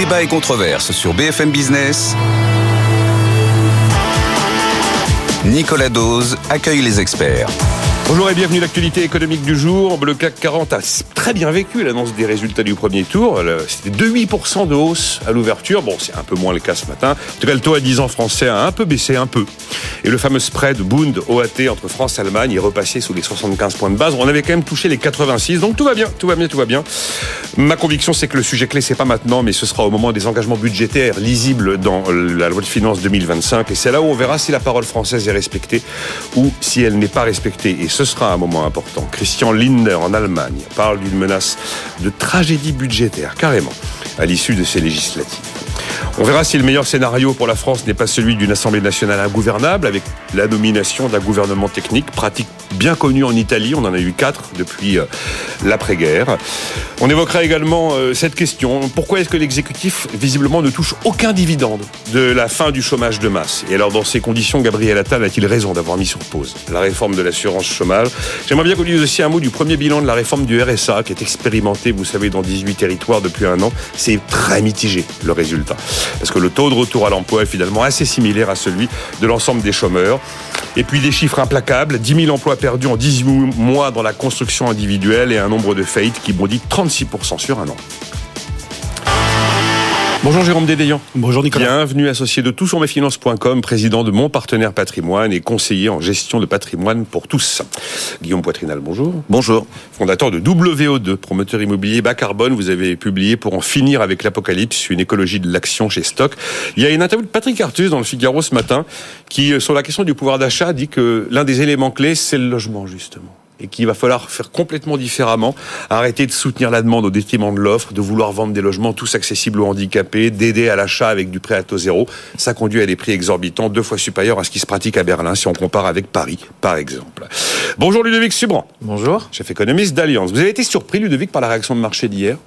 Débat et controverse sur BFM Business. Nicolas Dose accueille les experts. Bonjour et bienvenue à l'actualité économique du jour. Le CAC 40 a très bien vécu l'annonce des résultats du premier tour. C'était 2,8% de hausse à l'ouverture. Bon, c'est un peu moins le cas ce matin. En tout cas, le taux à 10 ans français a un peu baissé, un peu. Et le fameux spread Bund OAT entre France et Allemagne est repassé sous les 75 points de base. On avait quand même touché les 86, donc tout va bien. Ma conviction, c'est que le sujet clé, c'est pas maintenant, mais ce sera au moment des engagements budgétaires lisibles dans la loi de finances 2025. Et c'est là où on verra si la parole française est respectée ou si elle n'est pas respectée. Et ce sera un moment important. Christian Lindner, en Allemagne, parle d'une menace de tragédie budgétaire, carrément, à l'issue de ces législatives. On verra si le meilleur scénario pour la France n'est pas celui d'une Assemblée nationale ingouvernable, avec la nomination d'un gouvernement technique, pratique bien connue en Italie. On en a eu 4 depuis l'après-guerre. On évoquera également cette question. Pourquoi est-ce que l'exécutif, visiblement, ne touche aucun dividende de la fin du chômage de masse? Et alors, dans ces conditions, Gabriel Attal a-t-il raison d'avoir mis sur pause la réforme de l'assurance chômage? J'aimerais bien qu'on dise aussi un mot du premier bilan de la réforme du RSA, qui est expérimenté, vous savez, dans 18 territoires depuis 1 an. C'est très mitigé, le résultat. Parce que le taux de retour à l'emploi est finalement assez similaire à celui de l'ensemble des chômeurs. Et puis des chiffres implacables, 10 000 emplois perdus en 18 mois dans la construction individuelle et un nombre de faillites qui bondit 36% sur 1 an. Bonjour Jérôme Dédéian. Bonjour Nicolas. Bienvenue, associé de toutsurmesfinances.com, président de Mon Partenaire Patrimoine et conseiller en gestion de patrimoine pour tous. Guillaume Poitrinal, bonjour. Bonjour. Fondateur de WO2, promoteur immobilier bas carbone, vous avez publié Pour en finir avec l'apocalypse, une écologie de l'action chez Stock. Il y a une interview de Patrick Artus dans le Figaro ce matin qui, sur la question du pouvoir d'achat, dit que l'un des éléments clés, c'est le logement justement. Et qu'il va falloir faire complètement différemment, arrêter de soutenir la demande au détriment de l'offre, de vouloir vendre des logements tous accessibles aux handicapés, d'aider à l'achat avec du prêt à taux zéro. Ça conduit à des prix exorbitants, 2 fois supérieurs à ce qui se pratique à Berlin, si on compare avec Paris, par exemple. Bonjour Ludovic Subran. Bonjour. Chef économiste d'Allianz. Vous avez été surpris, Ludovic, par la réaction de marché d'hier?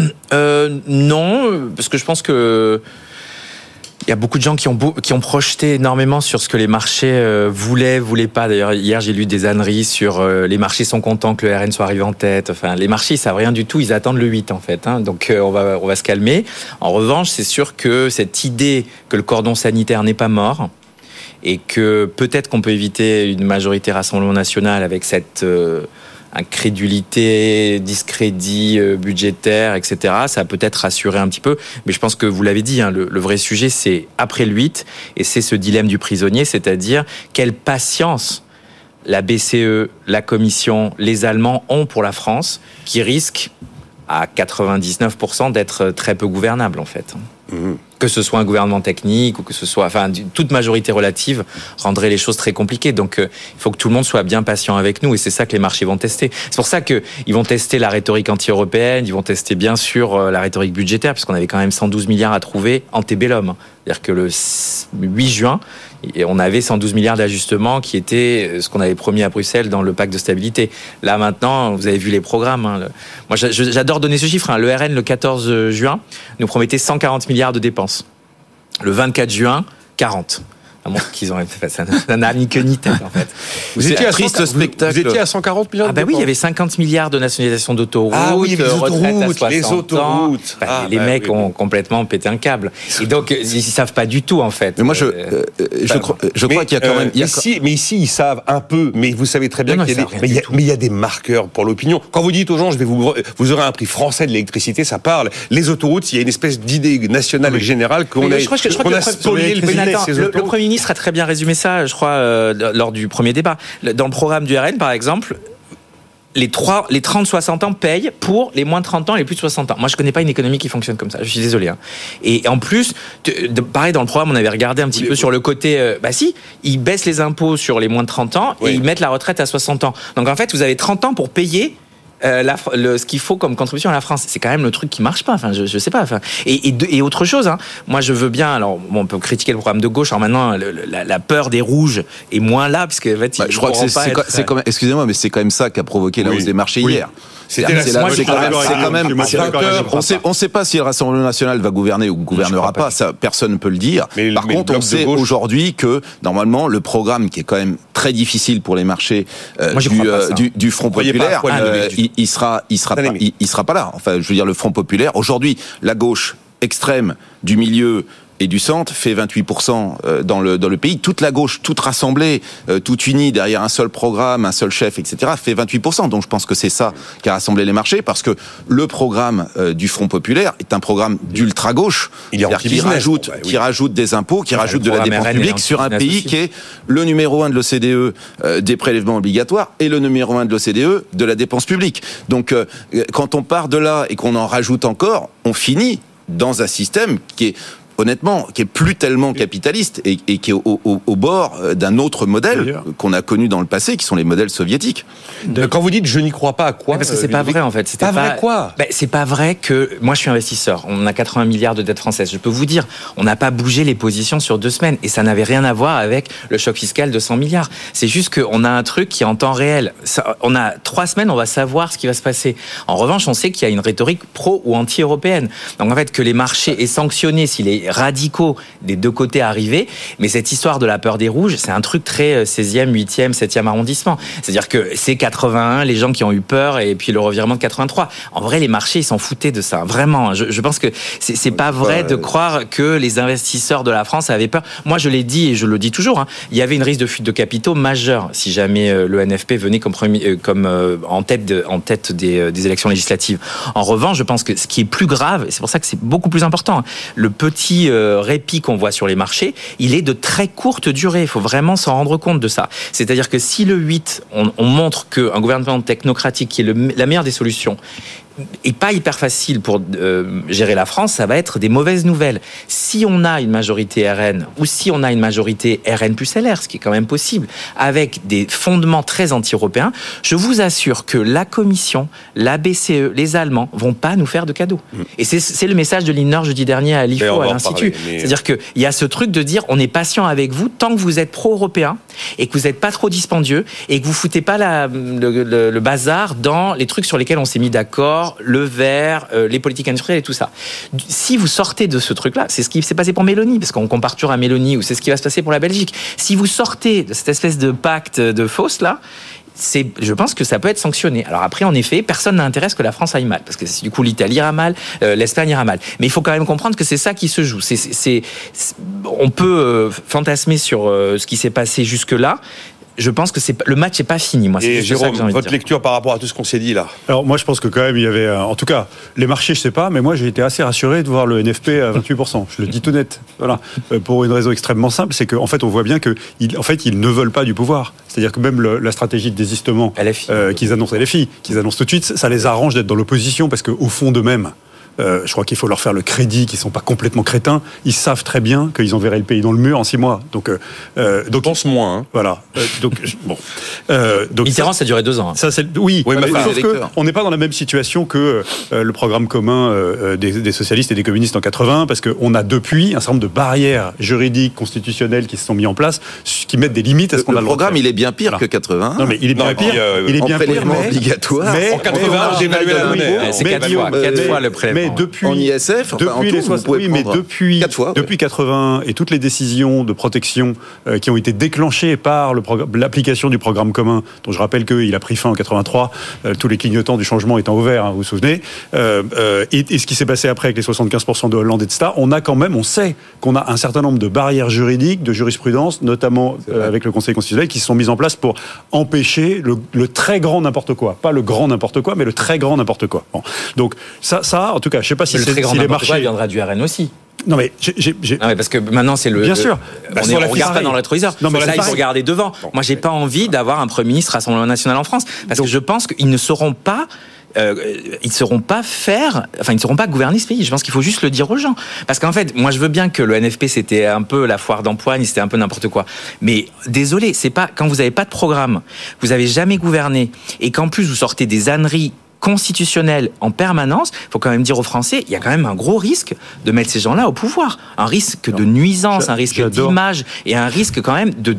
Non, parce que je pense que il y a beaucoup de gens qui ont projeté énormément sur ce que les marchés voulaient pas. D'ailleurs, hier, j'ai lu des âneries sur les marchés sont contents que le RN soit arrivé en tête. Enfin, les marchés, ils savent rien du tout. Ils attendent le 8, en fait. Donc, on va se calmer. En revanche, c'est sûr que cette idée que le cordon sanitaire n'est pas mort et que peut-être qu'on peut éviter une majorité Rassemblement National avec cette incrédulité, discrédit budgétaire, etc. Ça a peut-être rassuré un petit peu, mais je pense que vous l'avez dit, le vrai sujet, c'est après le 8, et c'est ce dilemme du prisonnier, c'est-à-dire quelle patience la BCE, la Commission, les Allemands ont pour la France, qui risque à 99% d'être très peu gouvernable, en fait. Mmh. Que ce soit un gouvernement technique ou que ce soit, toute majorité relative rendrait les choses très compliquées. Donc, il faut que tout le monde soit bien patient avec nous et c'est ça que les marchés vont tester. C'est pour ça qu'ils vont tester la rhétorique anti-européenne, ils vont tester bien sûr la rhétorique budgétaire, puisqu'on avait quand même 112 milliards à trouver antebellum. C'est-à-dire que le 8 juin, on avait 112 milliards d'ajustements qui étaient ce qu'on avait promis à Bruxelles dans le pacte de stabilité. Là, maintenant, vous avez vu les programmes. Moi, j'adore donner ce chiffre. Le RN, le 14 juin, nous promettait 140 milliards de dépenses. Le 24 juin, 40. À montre qu'ils ont fait ça. Ça n'a ni queue ni tête, en fait. Vous étiez à 140 milliards de dépenses. Oui, il y avait 50 milliards de nationalisation d'autoroutes. Ah oui, les autoroutes. Les mecs ont complètement pété un câble. Et donc, ils ne savent pas du tout, en fait. Mais moi, je crois qu'il y a quand même... Ici, ils savent un peu, mais vous savez très bien qu'il y a des marqueurs pour l'opinion. Quand vous dites aux gens, vous aurez un prix français de l'électricité, ça parle. Les autoroutes, il y a une espèce d'idée nationale et générale qu'on a spolié le business, ces autoroutes. Le Premier ministre a très bien résumé ça, je crois, lors du premier débat. Dans le programme du RN, par exemple, les 30-60 ans payent pour les moins de 30 ans et les plus de 60 ans. Moi, je connais pas une économie qui fonctionne comme ça. Je suis désolé. Et en plus, pareil, dans le programme, on avait regardé un petit peu sur le côté... ils baissent les impôts sur les moins de 30 ans et ils mettent la retraite à 60 ans. Donc, en fait, vous avez 30 ans pour payer ce qu'il faut comme contribution à la France. C'est quand même le truc qui marche pas. Je sais pas. Et autre chose. Moi, je veux bien. Alors, on peut critiquer le programme de gauche. Alors maintenant, la peur des rouges est moins là, parce que en fait, je crois que c'est quand même. Excusez-moi, mais c'est quand même ça qui a provoqué la hausse des marchés hier. On ne sait pas si le Rassemblement National va gouverner ou gouvernera pas. Ça, personne ne peut le dire. Par contre, on sait aujourd'hui que normalement le programme qui est quand même très difficile pour les marchés du Front populaire, il sera pas là. Enfin, je veux dire, le Front populaire aujourd'hui, la gauche extrême du milieu et du centre fait 28% dans le pays. Toute la gauche, toute rassemblée, toute unie derrière un seul programme, un seul chef, etc., fait 28%. Donc je pense que c'est ça qui a rassemblé les marchés, parce que le programme du Front Populaire est un programme d'ultra-gauche, qui rajoute des impôts, qui rajoute de la dépense publique sur un pays qui est le numéro 1 de l'OCDE des prélèvements obligatoires et le numéro 1 de l'OCDE de la dépense publique. Donc quand on part de là et qu'on en rajoute encore, on finit dans un système qui est honnêtement, qui est plus tellement capitaliste et qui est au bord d'un autre modèle qu'on a connu dans le passé, qui sont les modèles soviétiques. Quand vous dites je n'y crois pas, à quoi? Parce que c'est pas vrai en fait. Pas vrai quoi? C'est pas vrai que moi je suis investisseur. On a 80 milliards de dettes françaises. Je peux vous dire, on n'a pas bougé les positions sur 2 semaines et ça n'avait rien à voir avec le choc fiscal de 100 milliards. C'est juste qu'on a un truc qui est en temps réel. On a 3 semaines, on va savoir ce qui va se passer. En revanche, on sait qu'il y a une rhétorique pro ou anti-européenne. Donc en fait, que les marchés aient sanctionné s'il est radicaux des deux côtés arrivés, mais cette histoire de la peur des rouges, c'est un truc très 16e, 8e, 7e arrondissement. C'est-à-dire que c'est 81, les gens qui ont eu peur, et puis le revirement de 83. En vrai, les marchés, ils s'en foutaient de ça. Vraiment, je pense que c'est pas vrai de croire que les investisseurs de la France avaient peur. Moi, je l'ai dit et je le dis toujours, il y avait une risque de fuite de capitaux majeure si jamais le NFP venait en tête des élections législatives. En revanche, je pense que ce qui est plus grave, et c'est pour ça que c'est beaucoup plus important, le petit répit qu'on voit sur les marchés, il est de très courte durée. Il faut vraiment s'en rendre compte de ça. C'est-à-dire que si le 8, on montre qu'un gouvernement technocratique qui est la meilleure des solutions, et pas hyper facile pour gérer la France, ça va être des mauvaises nouvelles. Si on a une majorité RN, ou si on a une majorité RN plus LR, ce qui est quand même possible, avec des fondements très anti-européens, je vous assure que la Commission, la BCE, les Allemands vont pas nous faire de cadeaux. Et c'est le message de Lindner jeudi dernier à l'IFO, à l'Institut. C'est-à-dire qu'il y a ce truc de dire, on est patient avec vous tant que vous êtes pro-européen, et que vous n'êtes pas trop dispendieux, et que vous foutez pas le bazar dans les trucs sur lesquels on s'est mis d'accord, le vert, les politiques industrielles et tout ça. Si vous sortez de ce truc-là, c'est ce qui s'est passé pour Mélanie, parce qu'on compare toujours à Mélanie, ou c'est ce qui va se passer pour la Belgique. Si vous sortez de cette espèce de pacte de fausse là, je pense que ça peut être sanctionné. Alors après, en effet, personne n'a intérêt à ce que la France aille mal, parce que du coup, l'Italie ira mal, l'Espagne ira mal. Mais il faut quand même comprendre que c'est ça qui se joue. On peut fantasmer sur ce qui s'est passé jusque-là. Je pense que le match n'est pas fini. Moi, et Jérôme, votre lecture par rapport à tout ce qu'on s'est dit là? Alors moi, je pense que quand même, il y avait, en tout cas, les marchés, je sais pas, mais moi, j'ai été assez rassuré de voir le NFP à 28%. Je le dis tout net. Voilà. Pour une raison extrêmement simple, c'est qu'en fait, on voit bien qu'ils ne veulent pas du pouvoir. C'est-à-dire que même la stratégie de désistement qu'ils annoncent, LFI, qu'ils annoncent tout de suite, ça les arrange d'être dans l'opposition, parce qu'au fond d'eux-mêmes, je crois qu'il faut leur faire le crédit, qu'ils ne sont pas complètement crétins. Ils savent très bien qu'ils enverraient le pays dans le mur en 6 mois. Donc je pense moins. Voilà. Mitterrand, ça a duré 2 ans. Oui, mais sauf qu'on n'est pas dans la même situation que le programme commun des socialistes et des communistes en 80, parce qu'on a depuis un certain nombre de barrières juridiques, constitutionnelles qui se sont mises en place, qui mettent des limites à ce qu'on a le programme. Il est bien pire que 80. Non, mais il est bien pire. Il est bien pire, obligatoire. Mais en 80, j'ai évalué la monnaie. C'est 4 fois le prélèvement. Depuis, en ISF, depuis 80 et toutes les décisions de protection qui ont été déclenchées par l'application du programme commun, dont je rappelle qu'il a pris fin en 83, tous les clignotants du changement étant ouverts, vous vous souvenez, et ce qui s'est passé après avec les 75% de Hollande, etc., on sait qu'on a un certain nombre de barrières juridiques, de jurisprudence, notamment avec le Conseil constitutionnel, qui se sont mises en place pour empêcher le très grand n'importe quoi. Pas le grand n'importe quoi, mais le très grand n'importe quoi. Bon. Donc ça, en tout cas, je sais pas si les marchés viendra du RN aussi. Non mais parce que maintenant c'est bien sûr. On regarde pas dans le rétroviseur. Non mais là il faut regarder devant. Moi j'ai pas envie d'avoir un Premier ministre Rassemblement national en France, parce que je pense qu'ils ne sauront pas. Ils ne sauront pas gouverner ce pays. Je pense qu'il faut juste le dire aux gens. Parce qu'en fait, moi je veux bien que le NFP c'était un peu la foire d'empoigne, c'était un peu n'importe quoi. Mais désolé, c'est pas quand vous n'avez pas de programme, vous n'avez jamais gouverné, et qu'en plus vous sortez des âneries constitutionnel en permanence, il faut quand même dire aux Français, il y a quand même un gros risque de mettre ces gens-là au pouvoir. Un risque de nuisance, un risque d'image, et un risque quand même de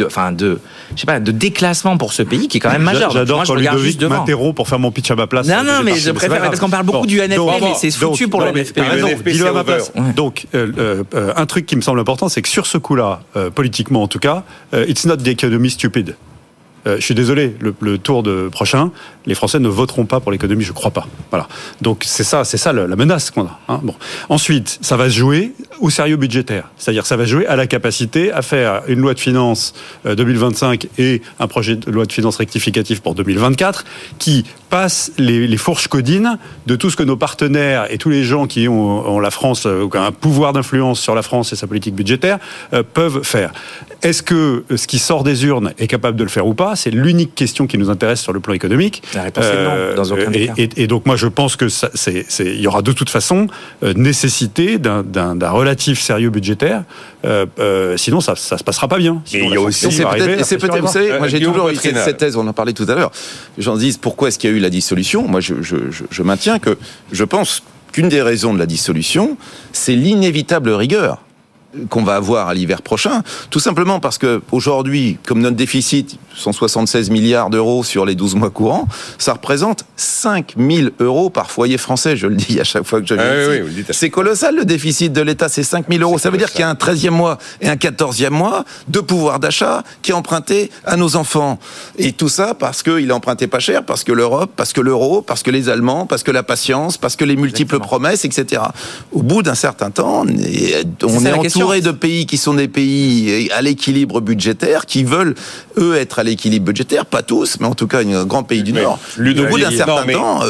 déclassement pour ce pays qui est quand même majeur. J'adore quand Ludovic m'interrompt pour faire mon pitch à ma place. Non, mais je préfère, parce qu'on parle beaucoup du NFP, mais c'est foutu pour le NFP. Dis-le à ma place. Donc, un truc qui me semble important, c'est que sur ce coup-là, politiquement en tout cas, it's not the economy stupid. Je suis désolé, le tour prochain, les Français ne voteront pas pour l'économie, je crois pas. Voilà. Donc c'est ça la menace qu'on a. Hein. Bon. Ensuite, ça va se jouer au sérieux budgétaire. C'est-à-dire que ça va jouer à la capacité à faire une loi de finances 2025 et un projet de loi de finances rectificatif pour 2024 qui passe les fourches codines de tout ce que nos partenaires et tous les gens qui ont la France, ou un pouvoir d'influence sur la France et sa politique budgétaire, peuvent faire. Est-ce que ce qui sort des urnes est capable de le faire ou pas ? C'est l'unique question qui nous intéresse sur le plan économique. La réponse est non, dans aucun des cas. Et donc moi je pense que il y aura de toute façon nécessité d'un relatif sérieux budgétaire. Sinon ça se passera pas bien. Sinon, il y a aussi c'est peut-être vous savez, moi j'ai toujours eu cette thèse, on en parlait tout à l'heure. Les gens disent pourquoi est-ce qu'il y a eu la dissolution ? Moi je maintiens que je pense qu'une des raisons de la dissolution, c'est l'inévitable rigueur qu'on va avoir à l'hiver prochain, tout simplement parce que aujourd'hui, comme notre déficit, 176 milliards d'euros sur les 12 mois courants, ça représente 5 000 euros par foyer français, je le dis à chaque fois que je viens ici. C'est colossal le déficit de l'État, c'est 5 000 euros. Ça veut dire qu'il y a un 13e mois et un 14e mois de pouvoir d'achat qui est emprunté à nos enfants. Et tout ça parce qu'il est emprunté pas cher, parce que l'Europe, parce que l'euro, parce que les Allemands, parce que la patience, parce que les multiples promesses, etc. Au bout d'un certain temps, on est entouré de pays qui sont des pays à l'équilibre budgétaire, qui veulent, eux, être à l'équilibre budgétaire, pas tous, mais en tout cas, un grand pays du Nord. Au bout d'un certain temps,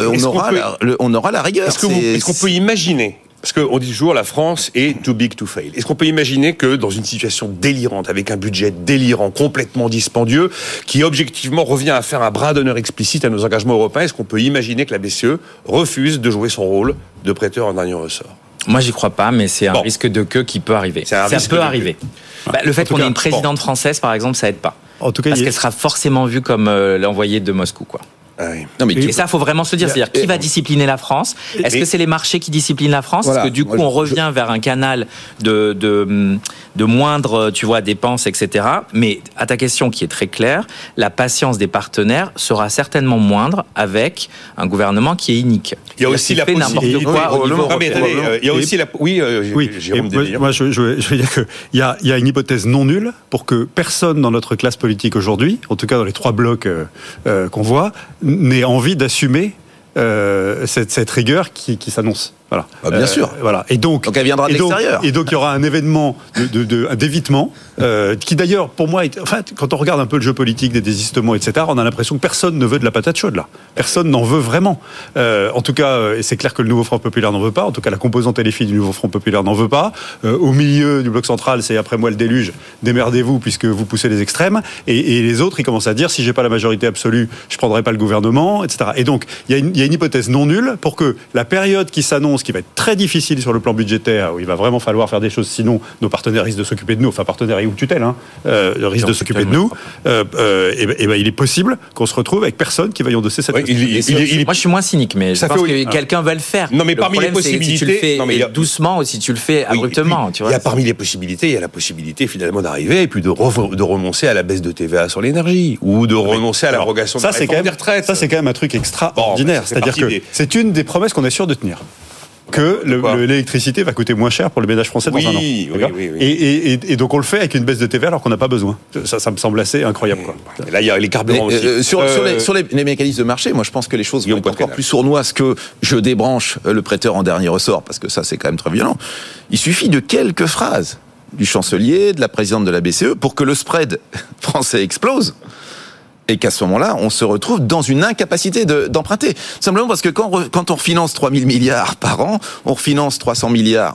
on aura la rigueur. Est-ce qu'on peut imaginer, parce qu'on dit toujours la France est too big to fail, est-ce qu'on peut imaginer que dans une situation délirante, avec un budget délirant, complètement dispendieux, qui objectivement revient à faire un bras d'honneur explicite à nos engagements européens, est-ce qu'on peut imaginer que la BCE refuse de jouer son rôle de prêteur en dernier ressort ? Moi, j'y crois pas, mais c'est un risque de queue qui peut arriver. Ça peut arriver. Le fait qu'on ait une présidente française, par exemple, ça aide pas. En tout cas, parce qu'elle sera forcément vue comme l'envoyée de Moscou, quoi. Non, mais et ça, faut vraiment se le dire. C'est-à-dire, qui va discipliner la France ? Est-ce que c'est les marchés qui disciplinent la France ? Parce que du coup, on revient vers un canal de moindres, dépenses, etc. Mais à ta question qui est très claire, la patience des partenaires sera certainement moindre avec un gouvernement qui est inique. Il y a aussi la possibilité. Il y a aussi la. Oui, Jérôme Desveillants. Moi, je veux dire qu'il y a une hypothèse non nulle pour que personne dans notre classe politique aujourd'hui, en tout cas dans les 3 blocs qu'on voit, n'ait envie d'assumer cette rigueur qui s'annonce. Voilà. Bien sûr. Voilà. Et donc elle viendra de l'extérieur. Et donc il y aura un événement d'évitement qui d'ailleurs pour moi, quand on regarde un peu le jeu politique des désistements, etc., on a l'impression que personne ne veut de la patate chaude là. Personne n'en veut vraiment. En tout cas, et c'est clair que le Nouveau Front Populaire n'en veut pas. En tout cas, la composante LFI du Nouveau Front Populaire n'en veut pas. Au milieu du bloc central, c'est après moi le déluge. Démerdez-vous puisque vous poussez les extrêmes. Et les autres, ils commencent à dire si j'ai pas la majorité absolue, je prendrai pas le gouvernement, etc. Et donc il y a une hypothèse non nulle pour que la période qui s'annonce, qui va être très difficile sur le plan budgétaire, où il va vraiment falloir faire des choses, sinon nos partenaires risquent de s'occuper de nous, enfin partenaires et ou tutelle, risquent de s'occuper de nous, il est possible qu'on se retrouve avec personne qui va y endosser cette Moi je suis moins cynique, mais je pense que quelqu'un va le faire. Non, mais parmi les possibilités, si tu le fais doucement ou si tu le fais abruptement. Il y a parmi les possibilités, il y a la possibilité finalement d'arriver et puis de renoncer à la baisse de TVA sur l'énergie ou de renoncer à l'abrogation de la réforme des retraites. Ça c'est quand même un truc extraordinaire, c'est-à-dire que c'est une des promesses qu'on est sûr de tenir. Que l'électricité va coûter moins cher pour le ménage français dans un an. Oui. Et donc on le fait avec une baisse de TVA alors qu'on n'a pas besoin. Ça me semble assez incroyable. Et là, il y a les carburants aussi. Sur les mécanismes de marché, moi je pense que les choses vont être encore plus sournoises que je débranche le prêteur en dernier ressort, parce que ça c'est quand même très violent. Il suffit de quelques phrases du chancelier, de la présidente de la BCE, pour que le spread français explose. Et qu'à ce moment-là, on se retrouve dans une incapacité d'emprunter. Simplement parce que quand on refinance 3 000 milliards par an, on refinance 3 000 milliards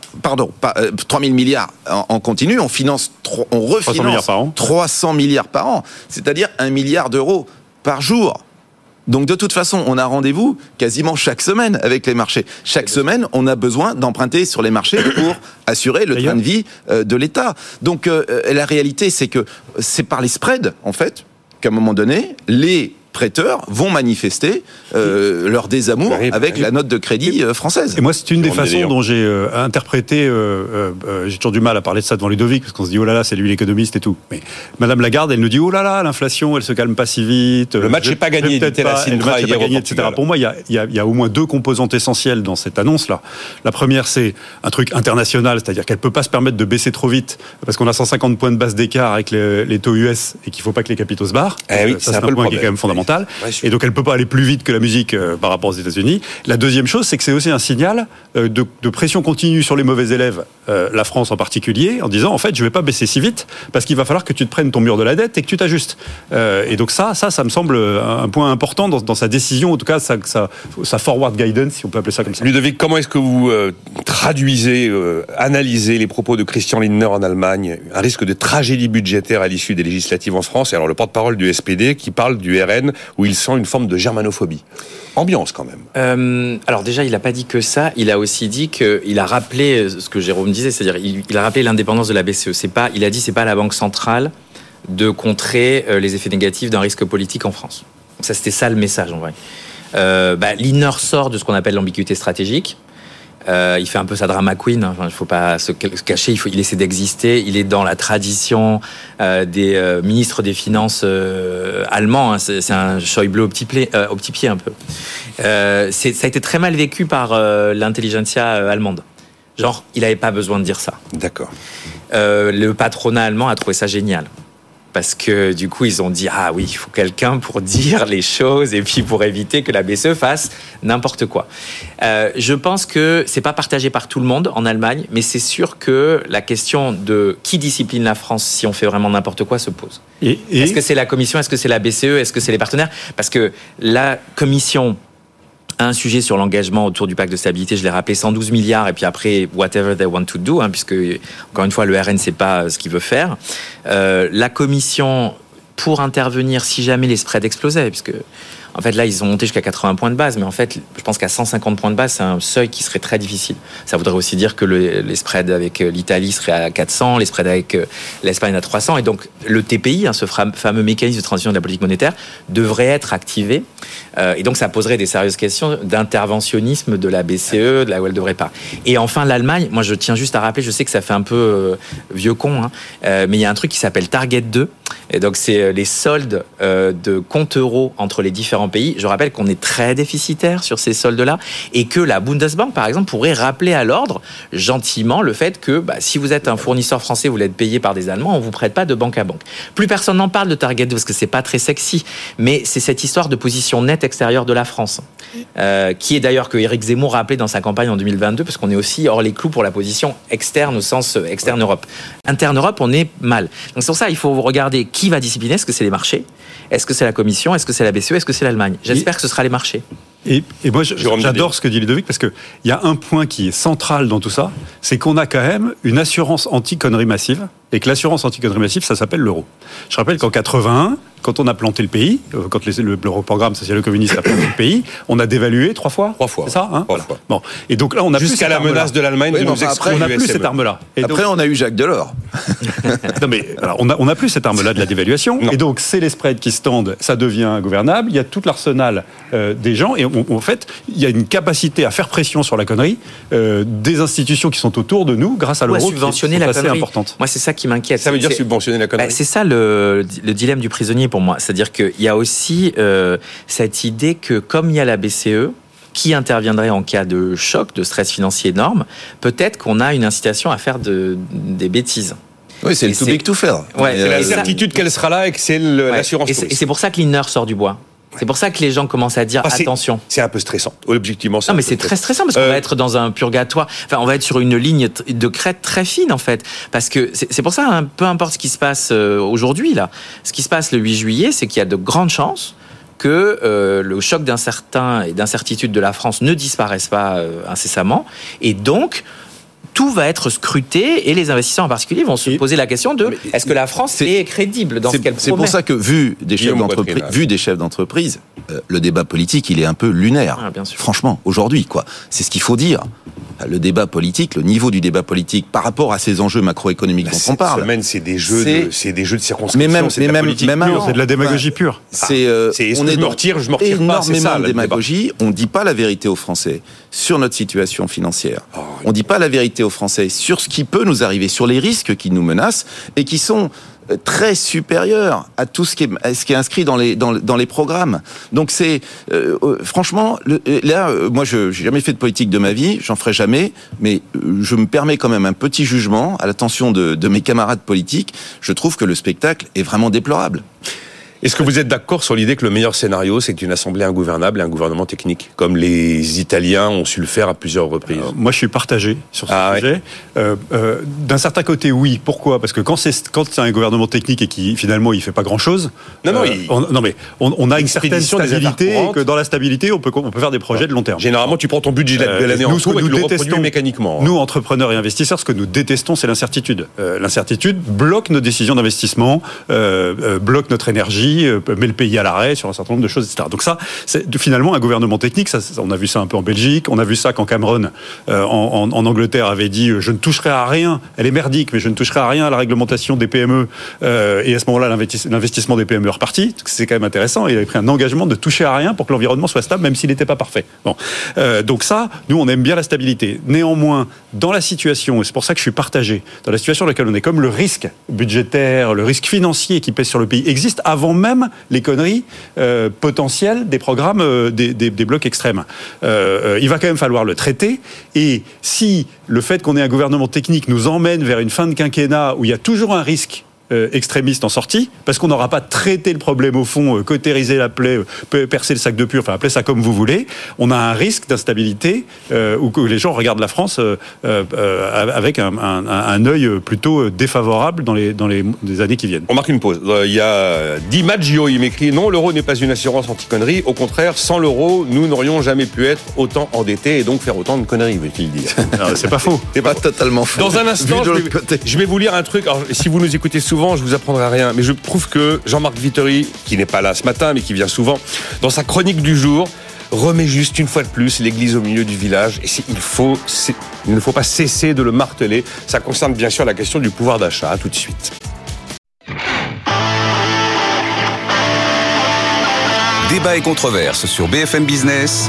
en continu, on refinance 300 milliards par an. C'est-à-dire 1 milliard d'euros par jour. Donc de toute façon, on a rendez-vous quasiment chaque semaine avec les marchés. Chaque semaine, on a besoin d'emprunter sur les marchés pour assurer le train de vie de l'État. Donc la réalité, c'est que c'est par les spreads, en fait, qu'à un moment donné, les prêteurs vont manifester leur désamour avec la note de crédit française. Et moi, c'est une des façons dont j'ai interprété, j'ai toujours du mal à parler de ça devant Ludovic, parce qu'on se dit, oh là là, c'est lui l'économiste et tout. Mais Madame Lagarde, elle nous dit, oh là là, l'inflation, elle se calme pas si vite. Le match n'est pas gagné, dit-elle à Sintra hier au Portugal. Etc. Pour moi, il y a au moins 2 composantes essentielles dans cette annonce-là. La première, c'est un truc international, c'est-à-dire qu'elle peut pas se permettre de baisser trop vite, parce qu'on a 150 points de base d'écart avec les taux US, et qu'il faut pas que les capitaux se barrent. Ça, c'est un peu le point qui est quand même fondamental. fondamentale. Et donc, elle ne peut pas aller plus vite que la musique par rapport aux États-Unis. La deuxième chose, c'est que c'est aussi un signal de pression continue sur les mauvais élèves, la France en particulier, en disant, en fait, je ne vais pas baisser si vite, parce qu'il va falloir que tu te prennes ton mur de la dette et que tu t'ajustes. Et donc ça me semble un point important dans sa décision, en tout cas, sa forward guidance, si on peut appeler ça comme ça. Ludovic, comment est-ce que vous traduisez, analysez les propos de Christian Lindner en Allemagne, un risque de tragédie budgétaire à l'issue des législatives en France, et alors le porte-parole du SPD qui parle du RN où il sent une forme de germanophobie. Ambiance quand même. Alors déjà, il n'a pas dit que ça, il a aussi dit qu'il a rappelé ce que Jérôme disait, c'est-à-dire il a rappelé l'indépendance de la BCE. Il a dit c'est pas à la Banque centrale de contrer les effets négatifs d'un risque politique en France. Donc ça, c'était ça le message en vrai. Lindner sort de ce qu'on appelle l'ambiguïté stratégique. Il fait un peu sa drama queen, il ne faut pas se cacher, il essaie d'exister. Il est dans la tradition des ministres des Finances allemands. C'est un Schäuble au petit pied un peu. Ça a été très mal vécu par l'intelligentsia allemande. Genre, il n'avait pas besoin de dire ça. D'accord. Le patronat allemand a trouvé ça génial. Parce que du coup, ils ont dit « Ah oui, il faut quelqu'un pour dire les choses et puis pour éviter que la BCE fasse n'importe quoi. » Je pense que c'est pas partagé par tout le monde en Allemagne, mais c'est sûr que la question de qui discipline la France si on fait vraiment n'importe quoi se pose. Est-ce que c'est la Commission ? Est-ce que c'est la BCE ? Est-ce que c'est les partenaires ? Parce que la Commission a un sujet sur l'engagement autour du pacte de stabilité, je l'ai rappelé, 112 milliards, et puis après, whatever they want to do, puisque, encore une fois, le RN, c'est pas ce qu'il veut faire. La Commission, pour intervenir si jamais les spreads explosaient, puisque, en fait, là, ils ont monté jusqu'à 80 points de base, mais en fait, je pense qu'à 150 points de base, c'est un seuil qui serait très difficile. Ça voudrait aussi dire que les spreads avec l'Italie seraient à 400, les spreads avec l'Espagne à 300, et donc le TPI, ce fameux mécanisme de transition de la politique monétaire, devrait être activé, et donc ça poserait des sérieuses questions d'interventionnisme de la BCE, de là où elle devrait pas. Et enfin, l'Allemagne, moi je tiens juste à rappeler, je sais que ça fait un peu vieux con, mais il y a un truc qui s'appelle Target 2, et donc c'est les soldes de compte euros entre les différents pays. Je rappelle qu'on est très déficitaire sur ces soldes-là et que la Bundesbank, par exemple, pourrait rappeler à l'ordre gentiment le fait que si vous êtes un fournisseur français, vous l'êtes payé par des Allemands, on vous prête pas de banque à banque. Plus personne n'en parle de Target 2 parce que c'est pas très sexy, mais c'est cette histoire de position nette extérieure de la France, qui est d'ailleurs que Éric Zemmour a rappelé dans sa campagne en 2022, parce qu'on est aussi hors les clous pour la position externe au sens externe Europe. Interne Europe, on est mal. Donc c'est pour ça il faut regarder qui va discipliner. Est-ce que c'est les marchés ? Est-ce que c'est la Commission ? Est-ce que c'est la BCE ? Est-ce que c'est l'Allemagne ? J'espère que ce sera les marchés. Et moi, j'adore ce que dit Ludovic, parce qu'il y a un point qui est central dans tout ça, c'est qu'on a quand même une assurance anti-connerie massive, et que l'assurance anti-connerie massive, ça s'appelle l'euro. Je rappelle qu'en 81, quand on a planté le pays, quand l'Europrogramme social-communiste a planté le pays, on a dévalué 3 fois. 3 fois. C'est ça, hein ? 3 fois. Bon. Et donc là, on a jusqu'à la menace de l'Allemagne de nous exclure. On n'a plus cette arme-là. Et après, on a eu Jacques Delors. Non, mais alors, on n'a plus cette arme-là de la dévaluation. Non. Et donc, c'est les spreads qui se tendent, ça devient ingouvernable. Il y a tout l'arsenal des gens. Et en fait, il y a une capacité à faire pression sur la connerie des institutions qui sont autour de nous grâce à l'euro, subventionner qui est la assez connerie. Importante. Moi, c'est ça qui m'inquiète. Ça veut dire subventionner la connerie. C'est ça le dilemme du prisonnier pour moi. C'est-à-dire qu'il y a aussi cette idée que comme il y a la BCE, qui interviendrait en cas de choc, de stress financier énorme, peut-être qu'on a une incitation à faire des bêtises. Oui, c'est le too big to fail. Ouais, c'est la certitude qu'elle sera là et que c'est l'assurance. Et c'est pour ça que Lindner sort du bois. C'est pour ça que les gens commencent à dire attention. C'est un peu stressant. Objectivement, non, mais c'est très stressant parce qu'on va être dans un purgatoire. Enfin, on va être sur une ligne de crête très fine en fait, parce que c'est pour ça, peu importe ce qui se passe aujourd'hui là, ce qui se passe le 8 juillet, c'est qu'il y a de grandes chances que le choc d'incertitude de la France ne disparaisse pas incessamment, et donc tout va être scruté et les investisseurs en particulier vont se poser la question de est-ce que la France est crédible dans ce qu'elle promet. C'est pour ça que vu des chefs d'entreprise, le débat politique il est un peu lunaire. Franchement, aujourd'hui quoi, c'est ce qu'il faut dire. Le débat politique, le niveau du débat politique par rapport à ces enjeux macroéconomiques dont on parle. Cette semaine, c'est des jeux de circonscription. C'est de la démagogie pure. Je me retire pas. Énormément de démagogie. On ne dit pas la vérité aux Français sur notre situation financière. On ne dit pas la vérité aux Français sur ce qui peut nous arriver, sur les risques qui nous menacent et qui sont très supérieur à tout ce qui est inscrit dans les programmes. Donc c'est franchement moi j'ai jamais fait de politique de ma vie, j'en ferai jamais, mais je me permets quand même un petit jugement à l'attention de mes camarades politiques. Je trouve que le spectacle est vraiment déplorable. Est-ce que vous êtes d'accord sur l'idée que le meilleur scénario, c'est une assemblée ingouvernable et un gouvernement technique, comme les Italiens ont su le faire à plusieurs reprises? Moi, je suis partagé sur ce sujet. D'un certain côté, oui. Pourquoi? Parce que quand c'est un gouvernement technique et qui finalement il fait pas grand-chose. On a une certaine stabilité et que dans la stabilité, on peut faire des projets de long terme. Généralement, tu prends ton budget de l'année en cours et tu le reproduis mécaniquement. Nous, entrepreneurs et investisseurs, ce que nous détestons, c'est l'incertitude. L'incertitude bloque nos décisions d'investissement, bloque notre énergie, met le pays à l'arrêt sur un certain nombre de choses, etc. Donc ça, c'est finalement un gouvernement technique. Ça, on a vu ça un peu en Belgique, on a vu ça quand Cameron en Angleterre avait dit je ne toucherai à rien, elle est merdique, mais je ne toucherai à rien à la réglementation des PME. Et à ce moment-là, l'investissement des PME est reparti. C'est quand même intéressant. Il avait pris un engagement de toucher à rien pour que l'environnement soit stable, même s'il n'était pas parfait. Bon. Donc ça, nous, on aime bien la stabilité. Néanmoins, dans la situation, et c'est pour ça que je suis partagé, dans la situation dans laquelle on est, comme le risque budgétaire, le risque financier qui pèse sur le pays existe avant même les conneries potentielles des programmes des blocs extrêmes. Il va quand même falloir le traiter. Et si le fait qu'on ait un gouvernement technique nous emmène vers une fin de quinquennat où il y a toujours un risque extrémistes en sortie, parce qu'on n'aura pas traité le problème au fond, cautériser la plaie, percer le sac de pur, enfin appelez ça comme vous voulez, on a un risque d'instabilité où les gens regardent la France avec un œil plutôt défavorable dans les années qui viennent. On marque une pause. Il y a Dimaggio, il m'écrit « Non, l'euro n'est pas une assurance anti-conneries. Au contraire, sans l'euro, nous n'aurions jamais pu être autant endettés et donc faire autant de conneries. » veut-il dire. C'est pas faux. C'est pas totalement faux. Dans un instant, je vais vous lire un truc. Alors, si vous nous écoutez souvent, je vous apprendrai rien, mais je trouve que Jean-Marc Vittori, qui n'est pas là ce matin, mais qui vient souvent, dans sa chronique du jour, remet juste une fois de plus l'église au milieu du village. Et il ne faut pas cesser de le marteler. Ça concerne bien sûr la question du pouvoir d'achat. À tout de suite. Débat et controverse sur BFM Business.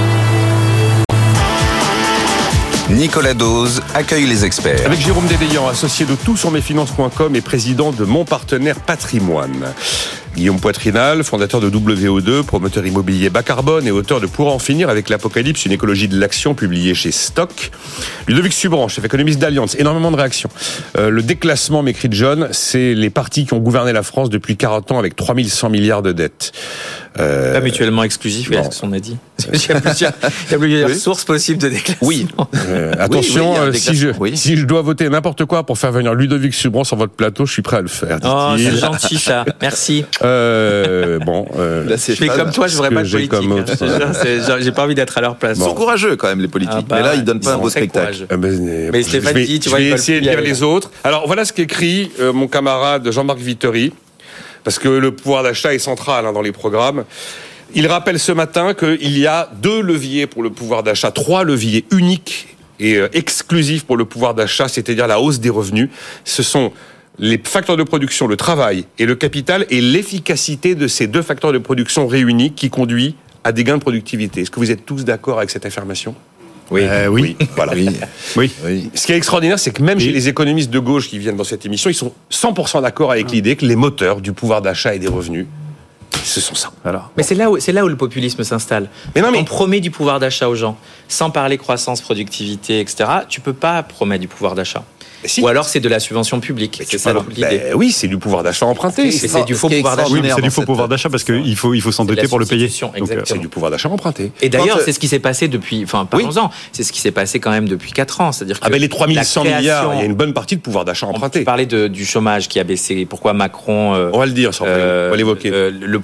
Nicolas Dose accueille les experts. Avec Jérôme Déveillant, associé de toutsurmesfinances.com et président de Mon Partenaire Patrimoine. Guillaume Poitrinal, fondateur de WO2, promoteur immobilier bas carbone et auteur de Pour en finir avec l'apocalypse, une écologie de l'action, publié chez Stock. Ludovic Subran, chef économiste d'Allianz. Énormément de réactions. Le déclassement, m'écrit John, c'est les partis qui ont gouverné la France depuis 40 ans avec 3100 milliards de dettes. Pas mutuellement exclusif, c'est ce qu'on a dit. Il y a plusieurs sources possibles de déclassement. Oui. Attention, si je dois voter n'importe quoi pour faire venir Ludovic Subran sur votre plateau, je suis prêt à le faire. Oh, c'est gentil ça. Merci. Je fais comme toi, je voudrais pas de politique. J'ai pas envie d'être à leur place. Ils sont courageux quand même, les politiques. Mais là, ils donnent pas un beau spectacle. Mais Stéphane dit, tu vois, je vais essayer de lire les autres. Alors voilà ce qu'écrit mon camarade Jean-Marc Vittori, parce que le pouvoir d'achat est central dans les programmes. Il rappelle ce matin qu'il y a 2 leviers pour le pouvoir d'achat, 3 leviers uniques et exclusifs pour le pouvoir d'achat, c'est-à-dire la hausse des revenus. Ce sont les facteurs de production, le travail et le capital, et l'efficacité de ces 2 facteurs de production réunis qui conduit à des gains de productivité. Est-ce que vous êtes tous d'accord avec cette affirmation ? Oui. Voilà. Oui. Ce qui est extraordinaire, c'est que même chez les économistes de gauche qui viennent dans cette émission, ils sont 100% d'accord avec l'idée que les moteurs du pouvoir d'achat et des revenus, ce sont ça. Voilà. Mais c'est là où le populisme s'installe. On promet du pouvoir d'achat aux gens, sans parler croissance, productivité, etc. Tu peux pas promettre du pouvoir d'achat. Si. Ou alors c'est de la subvention publique. C'est ça l'idée. Oui, c'est du pouvoir d'achat emprunté. C'est du faux pouvoir d'achat. Oui, mais c'est du faux pouvoir d'achat parce qu'il faut s'endetter pour le payer. Donc, c'est du pouvoir d'achat emprunté. Et d'ailleurs, c'est ce qui s'est passé depuis. Enfin, parlons-en. C'est ce qui s'est passé quand même depuis 4 ans. C'est-à-dire que les 3100 milliards, il y a une bonne partie de pouvoir d'achat emprunté. Tu parlais du chômage qui a baissé. Pourquoi Macron on va le dire, on va l'évoquer.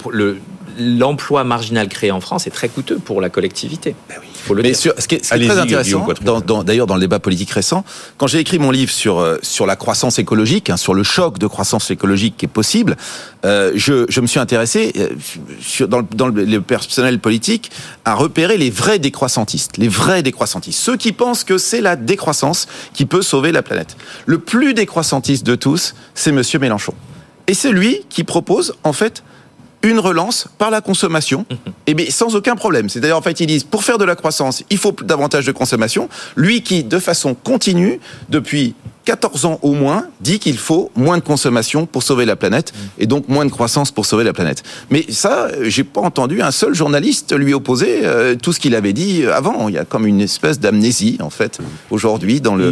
L'emploi marginal créé en France est très coûteux pour la collectivité. Faut le dire. Ce qui est très intéressant, d'ailleurs dans le débat politique récent, quand j'ai écrit mon livre sur la croissance écologique, sur le choc de croissance écologique qui est possible, je me suis intéressé dans le personnel politique à repérer les vrais décroissantistes, ceux qui pensent que c'est la décroissance qui peut sauver la planète. Le plus décroissantiste de tous, c'est Monsieur Mélenchon. Et c'est lui qui propose, en fait, une relance par la consommation, et bien sans aucun problème. C'est d'ailleurs, en fait, ils disent, pour faire de la croissance, il faut davantage de consommation. Lui qui, de façon continue, depuis 14 ans au moins, dit qu'il faut moins de consommation pour sauver la planète, et donc moins de croissance pour sauver la planète. Mais ça, j'ai pas entendu un seul journaliste lui opposer tout ce qu'il avait dit avant. Il y a comme une espèce d'amnésie, en fait, aujourd'hui, dans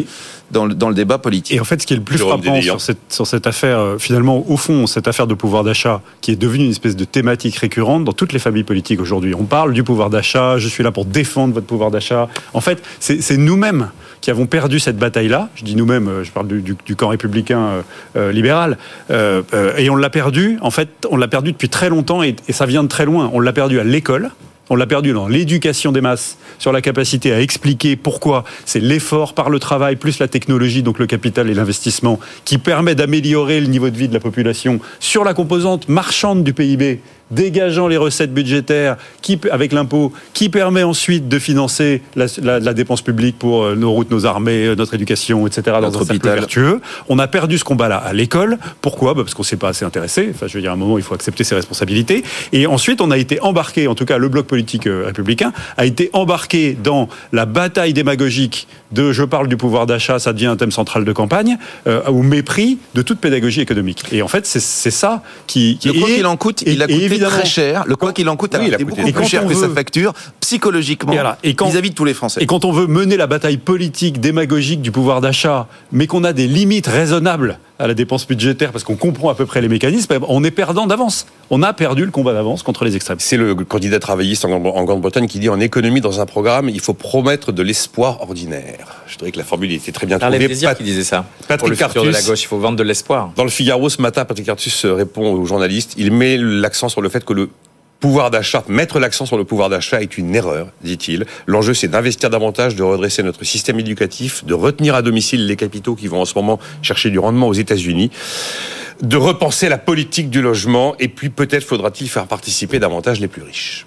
dans le débat politique. Et en fait, ce qui est le plus frappant sur cette affaire, finalement, au fond, cette affaire de pouvoir d'achat, qui est devenue une espèce de thématique récurrente dans toutes les familles politiques aujourd'hui. On parle du pouvoir d'achat, je suis là pour défendre votre pouvoir d'achat. En fait, c'est nous-mêmes qui avons perdu cette bataille-là. Je dis nous-mêmes, je parle du camp républicain libéral. Et on l'a perdu, en fait, on l'a perdu depuis très longtemps et ça vient de très loin. On l'a perdu à l'école. On l'a perdu dans l'éducation des masses, sur la capacité à expliquer pourquoi c'est l'effort par le travail, plus la technologie, donc le capital et l'investissement, qui permet d'améliorer le niveau de vie de la population sur la composante marchande du PIB, dégageant les recettes budgétaires avec l'impôt, qui permet ensuite de financer la dépense publique pour nos routes, nos armées, notre éducation, etc. dans un cercle vertueux. On a perdu ce combat-là à l'école. Pourquoi ? Parce qu'on ne s'est pas assez intéressé. Enfin, je veux dire, à un moment, il faut accepter ses responsabilités. Et ensuite, on a été embarqué, en tout cas le bloc politique républicain, a été embarqué dans la bataille démagogique de « je parle du pouvoir d'achat, ça devient un thème central de campagne », au mépris de toute pédagogie économique. Et en fait, c'est ça qui le quoi qu'il en coûte, il a coûté très cher. Le quoi qu'il en coûte, il a beaucoup plus cher que sa facture, psychologiquement, vis-à-vis de tous les Français. Et quand on veut mener la bataille politique, démagogique du pouvoir d'achat, mais qu'on a des limites raisonnables à la dépense budgétaire, parce qu'on comprend à peu près les mécanismes, on est perdant d'avance. On a perdu le combat d'avance contre les extrêmes. C'est le candidat travailliste en Grande-Bretagne qui dit en économie, dans un programme, il faut promettre de l'espoir ordinaire. Je dirais que la formule était très bien trouvée. Qui disait ça. Patrick Artus, de la gauche, il faut vendre de l'espoir. Dans le Figaro ce matin, Patrick Artus répond aux journalistes. Il met l'accent sur le fait que le pouvoir d'achat, mettre l'accent sur le pouvoir d'achat est une erreur, dit-il. L'enjeu, c'est d'investir davantage, de redresser notre système éducatif, de retenir à domicile les capitaux qui vont en ce moment chercher du rendement aux États-Unis, de repenser la politique du logement, et puis peut-être faudra-t-il faire participer davantage les plus riches.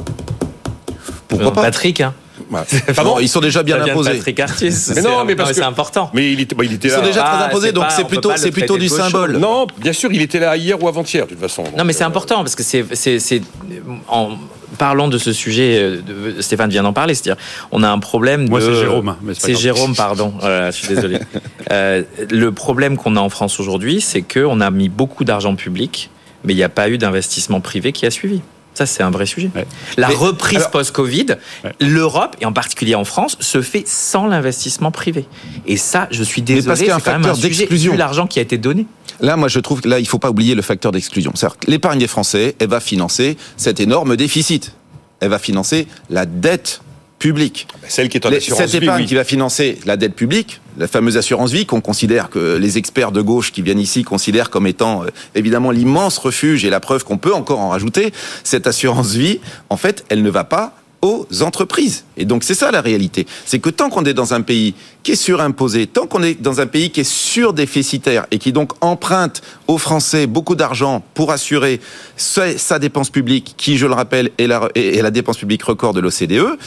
Pourquoi pas Patrick, Pardon, ils sont déjà bien imposés. Patrick Artus, mais parce que c'est important. Mais il était là. Ils sont déjà très imposés, donc c'est plutôt du symbole. Non, bien sûr, il était là hier ou avant-hier, de toute façon. Non, mais c'est important parce que parlons de ce sujet. Stéphane vient d'en parler, c'est-à-dire on a un problème. Moi, c'est Jérôme. C'est Jérôme, pardon. Je suis désolé. Le problème qu'on a en France aujourd'hui, c'est qu'on a mis beaucoup d'argent public, mais il n'y a pas eu d'investissement privé qui a suivi. Ça, c'est un vrai sujet. Ouais. La reprise post-Covid, l'Europe, et en particulier en France, se fait sans l'investissement privé. Et ça, je suis désolé, c'est quand même un sujet, vu l'argent qui a été donné. Là, moi, je trouve que là, il ne faut pas oublier le facteur d'exclusion. C'est-à-dire que l'épargne des Français, elle va financer cet énorme déficit. Elle va financer la dette publique. Celle qui est en assurance cette épargne qui va financer la dette publique, la fameuse assurance vie qu'on considère, que les experts de gauche qui viennent ici considèrent comme étant évidemment l'immense refuge et la preuve qu'on peut encore en rajouter, cette assurance vie, en fait, elle ne va pas aux entreprises. Et donc c'est ça la réalité. C'est que tant qu'on est dans un pays qui est surimposé, tant qu'on est dans un pays qui est surdéficitaire et qui donc emprunte aux Français beaucoup d'argent pour assurer sa dépense publique, qui, je le rappelle, est la dépense publique record de l'OCDE,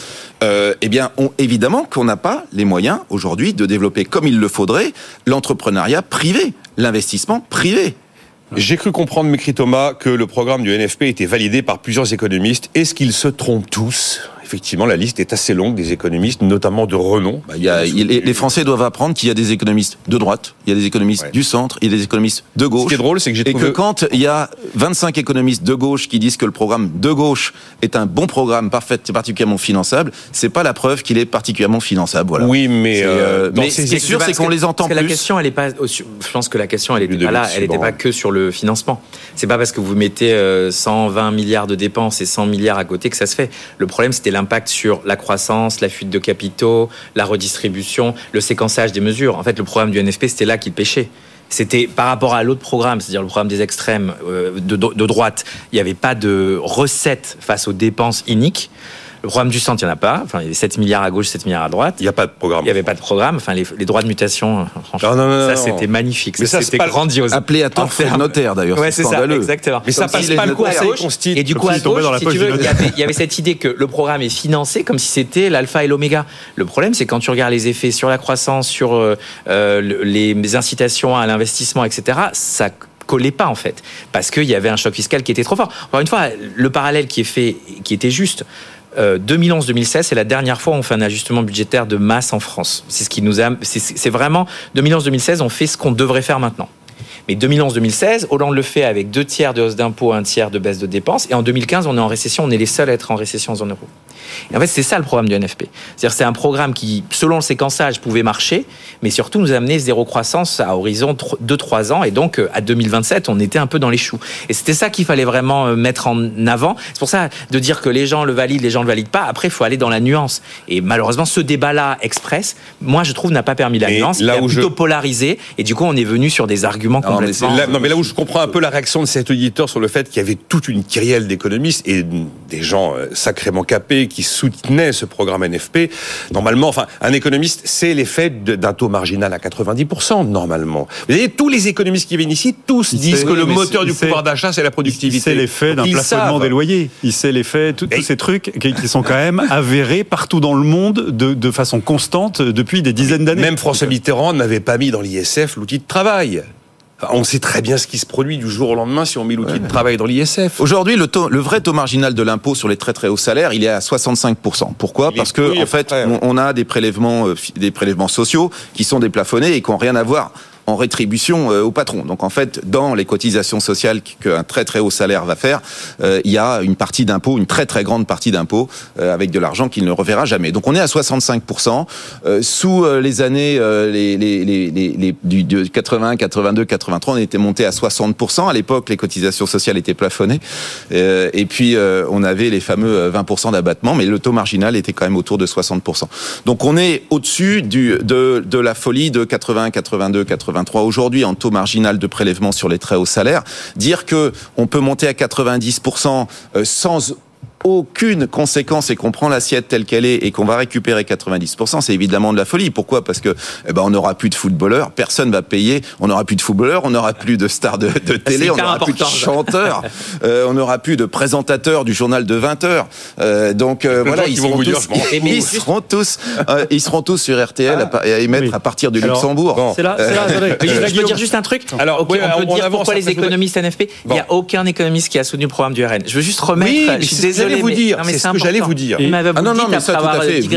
eh bien, évidemment qu'on n'a pas les moyens aujourd'hui de développer comme il le faudrait l'entrepreneuriat privé, l'investissement privé. J'ai cru comprendre, m'écrit Thomas, que le programme du NFP était validé par plusieurs économistes. Est-ce qu'ils se trompent tous ? Effectivement, la liste est assez longue des économistes, notamment de renom. Les Français doivent apprendre qu'il y a des économistes de droite, il y a des économistes du centre, il y a des économistes de gauche. Ce qui est drôle, c'est que et que quand il y a 25 économistes de gauche qui disent que le programme de gauche est un bon programme, particulièrement finançable, c'est pas la preuve qu'il est particulièrement finançable. Voilà. Oui, mais ce qui est sûr, c'est qu'on les entend plus. La question, elle est pas. Je pense que la question, elle n'était pas là. Elle n'était pas que sur le financement. C'est pas parce que vous mettez 120 milliards de dépenses et 100 milliards à côté que ça se fait. Le problème, c'était l'impact sur la croissance, la fuite de capitaux, la redistribution, le séquençage des mesures. En fait, le programme du NFP, c'était là qu'il pêchait. C'était par rapport à l'autre programme, c'est-à-dire le programme des extrêmes de droite, il n'y avait pas de recettes face aux dépenses iniques. Le programme du centre, il n'y en a pas. Enfin, il y avait 7 milliards à gauche, 7 milliards à droite. Il n'y a pas de programme. Il n'y avait pas de programme. Enfin, les droits de mutation, franchement, c'était magnifique. Mais ça, c'était grandiose. Appelé à tort Fred Notaire, d'ailleurs. Ouais, c'est scandaleux. Ça, exactement. Mais ça passe pas le conseil. Et du coup, à gauche, si tu veux, il y avait cette idée que le programme est financé comme si c'était l'alpha et l'oméga. Le problème, c'est quand tu regardes les effets sur la croissance, sur les incitations à l'investissement, etc., ça collait pas, en fait. Parce qu'il y avait un choc fiscal qui était trop fort. Encore une fois, le parallèle qui est fait, qui était juste, 2011-2016, c'est la dernière fois où on fait un ajustement budgétaire de masse en France. C'est ce qui nous a, c'est vraiment 2011-2016, on fait ce qu'on devrait faire maintenant. Mais 2011-2016, Hollande le fait avec 2 tiers de hausse d'impôts, 1 tiers de baisse de dépenses. Et en 2015, on est en récession. On est les seuls à être en récession en zone euro. Et en fait, c'est ça le programme du NFP. C'est-à-dire c'est un programme qui, selon le séquençage, pouvait marcher, mais surtout nous amener zéro croissance à horizon 2-3 ans. Et donc, à 2027, on était un peu dans les choux. Et c'était ça qu'il fallait vraiment mettre en avant. C'est pour ça de dire que les gens le valident, les gens ne le valident pas. Après, il faut aller dans la nuance. Et malheureusement, ce débat-là, express, moi, je trouve, n'a pas permis la nuance. Il a plutôt polarisé. Et du coup, on est venu sur des arguments complètement... Mais là où je comprends un peu la réaction de cet auditeur sur le fait qu'il y avait toute une kyrielle d'économistes et des gens sacrément capés qui soutenaient ce programme NFP. Normalement, enfin, un économiste, c'est l'effet d'un taux marginal à 90%, normalement. Vous voyez, tous les économistes qui viennent ici, tous disent que le moteur du pouvoir d'achat, c'est la productivité. C'est l'effet d'un plafonnement des loyers. C'est l'effet, tous ces trucs qui sont quand même avérés partout dans le monde de façon constante depuis des dizaines d'années. Même François Mitterrand n'avait pas mis dans l'ISF l'outil de travail. On sait très bien ce qui se produit du jour au lendemain si on met l'outil de travail dans l'ISF. Aujourd'hui, le vrai taux marginal de l'impôt sur les très très hauts salaires, il est à 65%. Pourquoi ? Parce que en fait, on a des prélèvements sociaux qui sont déplafonnés et qui n'ont rien à voir en rétribution au patron. Donc en fait, dans les cotisations sociales qu'un très très haut salaire va faire, il y a une partie d'impôt, une très très grande partie d'impôt avec de l'argent qu'il ne reverra jamais. Donc on est à 65%. Sous les années de 80, 82, 83, on était monté à 60%. À l'époque, les cotisations sociales étaient plafonnées. Et puis on avait les fameux 20% d'abattement, mais le taux marginal était quand même autour de 60%. Donc on est au-dessus de la folie de 80, 82, 83. Aujourd'hui en taux marginal de prélèvement sur les très hauts salaires, dire que on peut monter à 90% sans aucune conséquence et qu'on prend l'assiette telle qu'elle est et qu'on va récupérer 90%, c'est évidemment de la folie. Pourquoi ? Parce que on n'aura plus de footballeurs, personne va payer, on n'aura plus de footballeurs, on n'aura plus de stars de télé, on n'aura plus de chanteurs, on n'aura plus de présentateurs du journal de 20h. Donc voilà, ils seront tous sur RTL à émettre à partir du Luxembourg. Bon. C'est là, je peux dire juste un truc. Alors, on peut dire pourquoi les économistes NFP. Il n'y a aucun économiste qui a soutenu le programme du RN. Je veux juste remettre. Je suis désolé. C'est ce que j'allais vous dire. Mais ça tout à fait.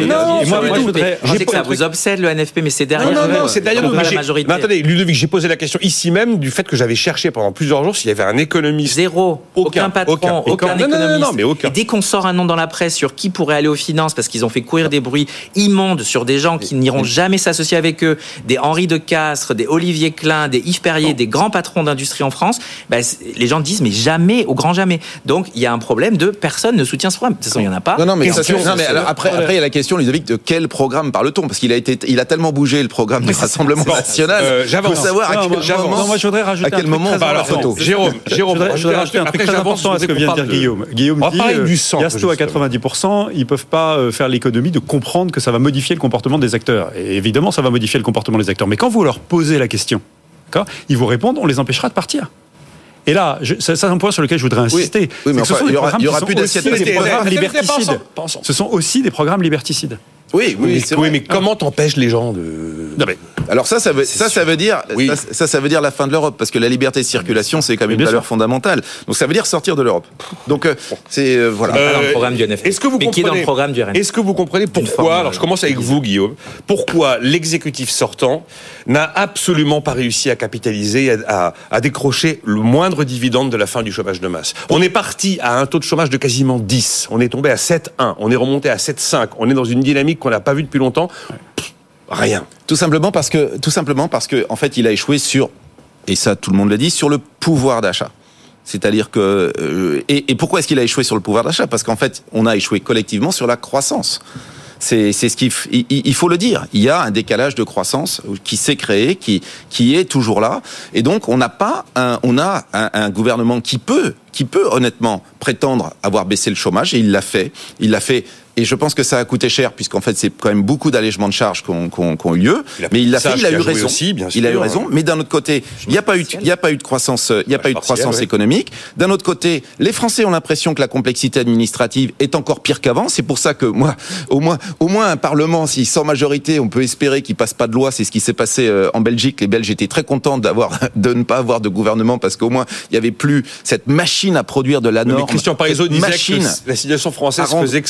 Je sais que ça vous obsède le NFP, mais c'est derrière. Non, c'est derrière nous. La majorité. Mais attendez, Ludovic, j'ai posé la question ici même du fait que j'avais cherché pendant plusieurs jours s'il y avait un économiste. Zéro. Aucun patron, aucun économiste. Et dès qu'on sort un nom dans la presse sur qui pourrait aller aux finances parce qu'ils ont fait courir des bruits immondes sur des gens qui n'iront jamais s'associer avec eux, des Henri de Castries, des Olivier Klein, des Yves Perrier, des grands patrons d'industrie en France, les gens disent mais jamais, au grand jamais. Donc il y a un problème de personne ne soutient ce programme. De toute façon, il n'y en a pas. Après, il y a la question, Ludovic, de quel programme parle-t-on ? Parce qu'il a tellement bougé le programme du Rassemblement National. Il faut savoir à quel moment on parle la photo. Jérôme, je voudrais rajouter un truc très important à ce que vient de dire Guillaume. Guillaume dit, Gasto à 90%, ils ne peuvent pas faire l'économie de comprendre que ça va modifier le comportement des acteurs. Et évidemment, ça va modifier le comportement des acteurs. Mais quand vous leur posez la question, ils vous répondent, on les empêchera de partir. Et là, c'est un point sur lequel je voudrais insister. Oui, mais il y aura plus d'assiette. Ce sont aussi des programmes liberticides. Oui, mais comment t'empêches les gens de... Non, mais alors ça veut dire la fin de l'Europe, parce que la liberté de circulation, c'est quand même une valeur fondamentale. Donc ça veut dire sortir de l'Europe. Donc c'est voilà. Dans le programme du NFP. Est-ce que vous comprenez, dans le programme du RN. Est-ce que vous comprenez pourquoi, alors je commence avec vous, Guillaume, pourquoi l'exécutif sortant n'a absolument pas réussi à capitaliser, à décrocher le moindre dividende de la fin du chômage de masse. On est parti à un taux de chômage de quasiment 10. On est tombé à 7,1. On est remonté à 7,5. On est dans une dynamique qu'on n'a pas vue depuis longtemps. Rien. Tout simplement parce que, en fait, il a échoué sur, et ça tout le monde l'a dit, sur le pouvoir d'achat. C'est-à-dire que, et pourquoi est-ce qu'il a échoué sur le pouvoir d'achat ? Parce qu'en fait, on a échoué collectivement sur la croissance. C'est ce il faut le dire. Il y a un décalage de croissance qui s'est créé, qui est toujours là. Et donc, on a un gouvernement qui peut honnêtement prétendre avoir baissé le chômage, et il l'a fait. Et je pense que ça a coûté cher, puisqu'en fait, c'est quand même beaucoup d'allègements de charges qui ont eu lieu. Mais il l'a fait, il a eu raison. Il a eu raison. Mais d'un autre côté, il n'y a pas eu de croissance, économique. D'un autre côté, les Français ont l'impression que la complexité administrative est encore pire qu'avant. C'est pour ça que moi, au moins un Parlement, si sans majorité, on peut espérer qu'il passe pas de loi. C'est ce qui s'est passé en Belgique. Les Belges étaient très contents de ne pas avoir de gouvernement, parce qu'au moins, il n'y avait plus cette machine à produire de la norme. Mais Christian Parizeau disait que la situation française faisait que ça se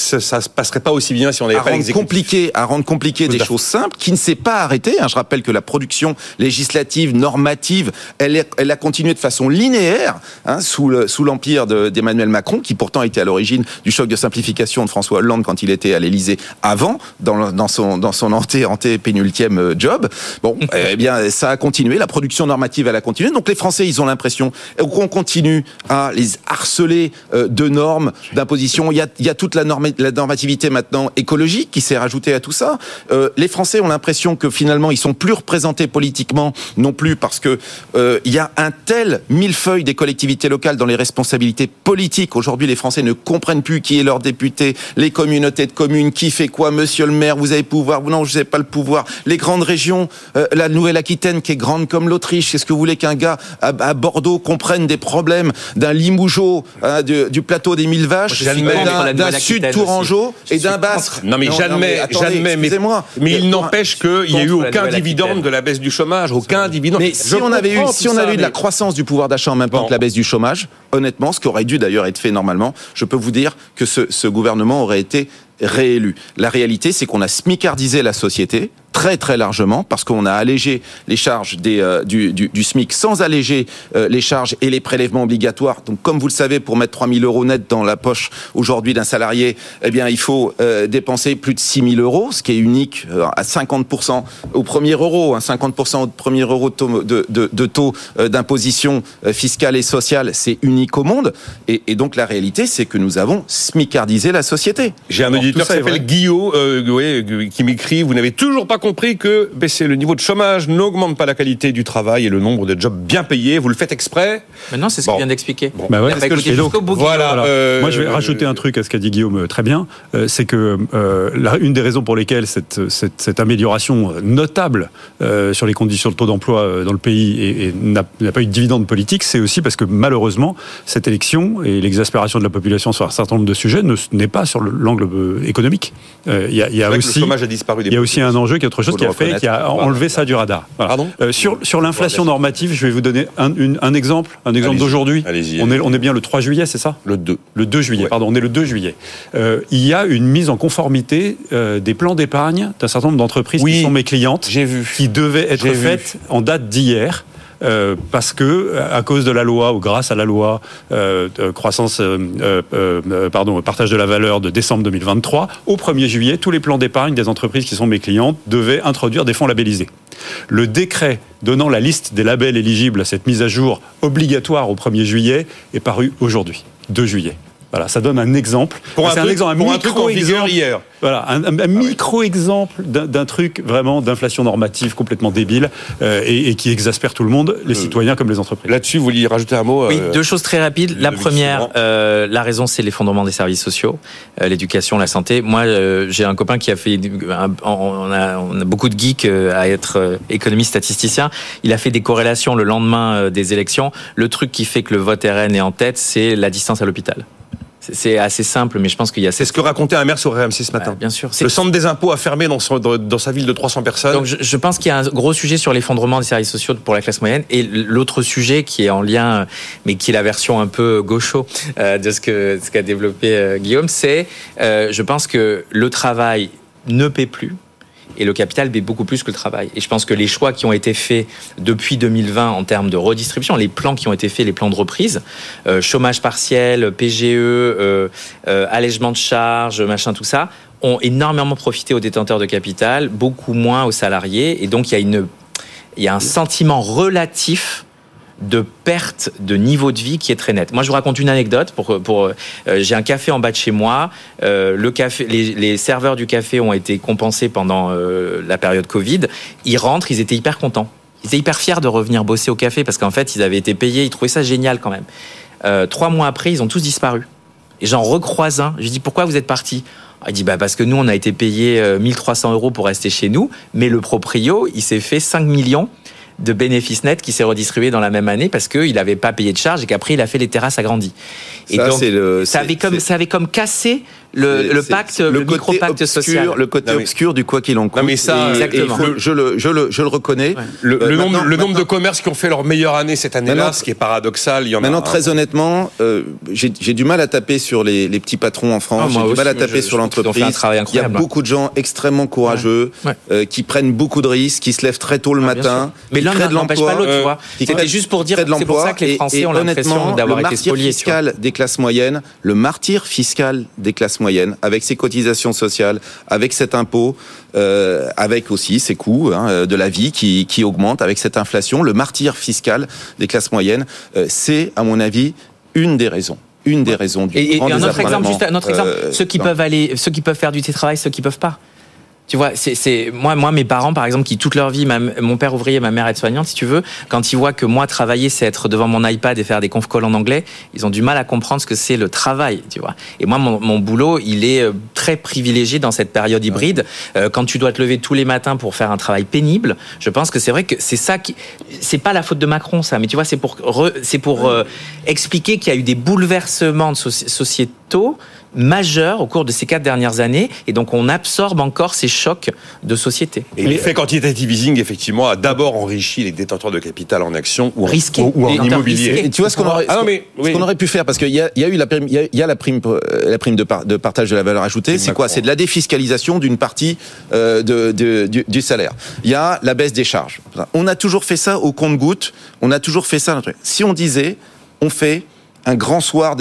passerait pas aussi bien si on n'avait pas l'exécutif. À rendre compliqué des choses simples, qui ne s'est pas arrêtée. Je rappelle que la production législative, normative, elle a continué de façon linéaire sous l'empire d'Emmanuel Macron, qui pourtant était à l'origine du choc de simplification de François Hollande quand il était à l'Élysée avant, dans son anté-pénultième job. Bon, eh bien, ça a continué. La production normative, elle a continué. Donc les Français, ils ont l'impression qu'on continue à les harceler de normes, d'impositions. Il y a toute la normativité maintenant écologique qui s'est rajoutée à tout ça. Les Français ont l'impression que finalement, ils sont plus représentés politiquement, non plus parce que il y a un tel millefeuille des collectivités locales dans les responsabilités politiques. Aujourd'hui, les Français ne comprennent plus qui est leur député, les communautés de communes, qui fait quoi, monsieur le maire, vous avez pouvoir, non, je n'ai pas le pouvoir. Les grandes régions, la Nouvelle-Aquitaine qui est grande comme l'Autriche, est-ce que vous voulez qu'un gars à Bordeaux comprenne des problèmes d'un Limougeot, du plateau des Mille Vaches, d'un Sud-Tourangeau et d'un Basque? Non, mais j'admets, mais il n'empêche qu'il n'y a eu aucun dividende de la baisse du chômage, aucun dividende. Mais si on avait eu de la croissance du pouvoir d'achat en même temps que la baisse du chômage, honnêtement, ce qui aurait dû d'ailleurs être fait normalement, je peux vous dire que ce gouvernement aurait été réélu. La réalité, c'est qu'on a smicardisé la société très très largement parce qu'on a allégé les charges du SMIC sans alléger les charges et les prélèvements obligatoires. Donc comme vous le savez, pour mettre 3 000 euros net dans la poche aujourd'hui d'un salarié, eh bien il faut dépenser plus de 6 000 euros, ce qui est unique à 50% au premier euro, 50% au premier euro de taux d'imposition fiscale et sociale, c'est unique au monde. Et donc la réalité, c'est que nous avons smicardisé la société. J'ai un auditeur qui s'appelle Guillaume qui m'écrit: vous n'avez toujours pas compris que baisser le niveau de chômage n'augmente pas la qualité du travail et le nombre de jobs bien payés. Vous le faites exprès. Mais non, c'est ce qu'il vient d'expliquer. Moi, je vais rajouter un truc à ce qu'a dit Guillaume très bien. C'est que une des raisons pour lesquelles cette amélioration notable sur les conditions de taux d'emploi dans le pays et n'a pas eu de dividende politique, c'est aussi parce que malheureusement, cette élection et l'exaspération de la population sur un certain nombre de sujets n'est pas sur l'angle économique. Il y a aussi, le chômage a disparu. Il y a aussi un enjeu qui est autre chose qui a enlevé ça du radar. Voilà. Sur l'inflation normative, je vais vous donner un exemple d'aujourd'hui. Allez-y. On est bien le 3 juillet, c'est ça ? Le 2. Le 2 juillet, pardon, on est le 2 juillet. Il y a une mise en conformité des plans d'épargne d'un certain nombre d'entreprises qui sont mes clientes, qui devaient être faites en date d'hier. Parce que, à cause de la loi, ou grâce à la loi partage de la valeur de décembre 2023, au 1er juillet, tous les plans d'épargne des entreprises qui sont mes clientes devaient introduire des fonds labellisés. Le décret donnant la liste des labels éligibles à cette mise à jour obligatoire au 1er juillet est paru aujourd'hui, 2 juillet. Voilà, ça donne un exemple. Un truc en vigueur hier. Voilà, un micro-exemple d'un truc vraiment d'inflation normative complètement débile et qui exaspère tout le monde, les citoyens comme les entreprises. Là-dessus, vous vouliez rajouter un mot? Oui, 2 choses très rapides. La première, la raison, c'est l'effondrement des services sociaux, l'éducation, la santé. Moi, j'ai un copain qui a fait... On a beaucoup de geeks à être économistes, statisticiens. Il a fait des corrélations le lendemain des élections. Le truc qui fait que le vote RN est en tête, c'est la distance à l'hôpital. C'est assez simple, mais je pense qu'il y a... C'est ce que racontait un maire sur RMC ce matin. Bien sûr. Le centre des impôts a fermé dans sa ville de 300 personnes. Donc je pense qu'il y a un gros sujet sur l'effondrement des services sociaux pour la classe moyenne. Et l'autre sujet qui est en lien, mais qui est la version un peu gaucho de ce qu'a développé Guillaume, c'est je pense que le travail ne paie plus. Et le capital paie beaucoup plus que le travail. Et je pense que les choix qui ont été faits depuis 2020 en termes de redistribution, les plans qui ont été faits, les plans de reprise, chômage partiel, PGE, allègement de charges, machin, tout ça, ont énormément profité aux détenteurs de capital, beaucoup moins aux salariés. Et donc, il y a un sentiment relatif de perte de niveau de vie qui est très net. Moi, je vous raconte une anecdote. J'ai un café en bas de chez moi. Les serveurs du café ont été compensés pendant la période Covid. Ils rentrent, ils étaient hyper contents. Ils étaient hyper fiers de revenir bosser au café parce qu'en fait, ils avaient été payés. Ils trouvaient ça génial quand même. 3 mois après, ils ont tous disparu. Et j'en recroise un. Je lui dis, pourquoi vous êtes partis ? Il dit, parce que nous, on a été payés 1 300 € pour rester chez nous. Mais le proprio, il s'est fait 5 millions de bénéfices nets qui s'est redistribué dans la même année parce qu'il n'avait pas payé de charges et qu'après il a fait les terrasses agrandies. Et ça, donc ça avait comme cassé le pacte, le micro-pacte social. Le côté obscur du quoi qu'il en coûte. Non mais ça, exactement. Je le reconnais. Le nombre de commerces qui ont fait leur meilleure année cette année-là, ce qui est paradoxal, il y en a. Maintenant, très honnêtement, j'ai du mal à taper sur les petits patrons en France. J'ai du mal à taper sur l'entreprise. Il y a beaucoup de gens extrêmement courageux qui prennent beaucoup de risques, qui se lèvent très tôt le matin. Mais l'un n'empêche pas l'autre, tu vois. C'était juste pour dire, c'est pour ça que les Français ont l'impression d'avoir été spoliés. Le martyr fiscal des classes moyennes, avec ses cotisations sociales, avec cet impôt, avec aussi ses coûts de la vie qui augmentent, avec cette inflation, le martyr fiscal des classes moyennes, c'est, à mon avis, une des raisons du grand un autre exemple, désarmement. ceux qui peuvent faire du télétravail, ceux qui peuvent pas. Tu vois, c'est moi mes parents par exemple qui toute leur vie, mon père ouvrier, ma mère aide-soignante si tu veux, quand ils voient que moi travailler c'est être devant mon iPad et faire des conf calls en anglais, ils ont du mal à comprendre ce que c'est le travail, tu vois. Et moi mon boulot, il est très privilégié dans cette période hybride. Quand tu dois te lever tous les matins pour faire un travail pénible, je pense que c'est vrai que c'est ça qui, c'est pas la faute de Macron ça, mais tu vois c'est pour expliquer qu'il y a eu des bouleversements sociétaux majeur au cours de ces 4 dernières années, et donc on absorbe encore ces chocs de société. Et l'effet quantitative easing, effectivement, a d'abord enrichi les détenteurs de capital en actions ou en immobilier. Et tu vois ce qu'on aurait pu faire, parce qu'il y a eu la prime de partage de la valeur ajoutée. C'est quoi ? C'est de la défiscalisation d'une partie du salaire. Il y a la baisse des charges. On a toujours fait ça au compte-gouttes. On a toujours fait ça. Si on disait, on fait un grand soir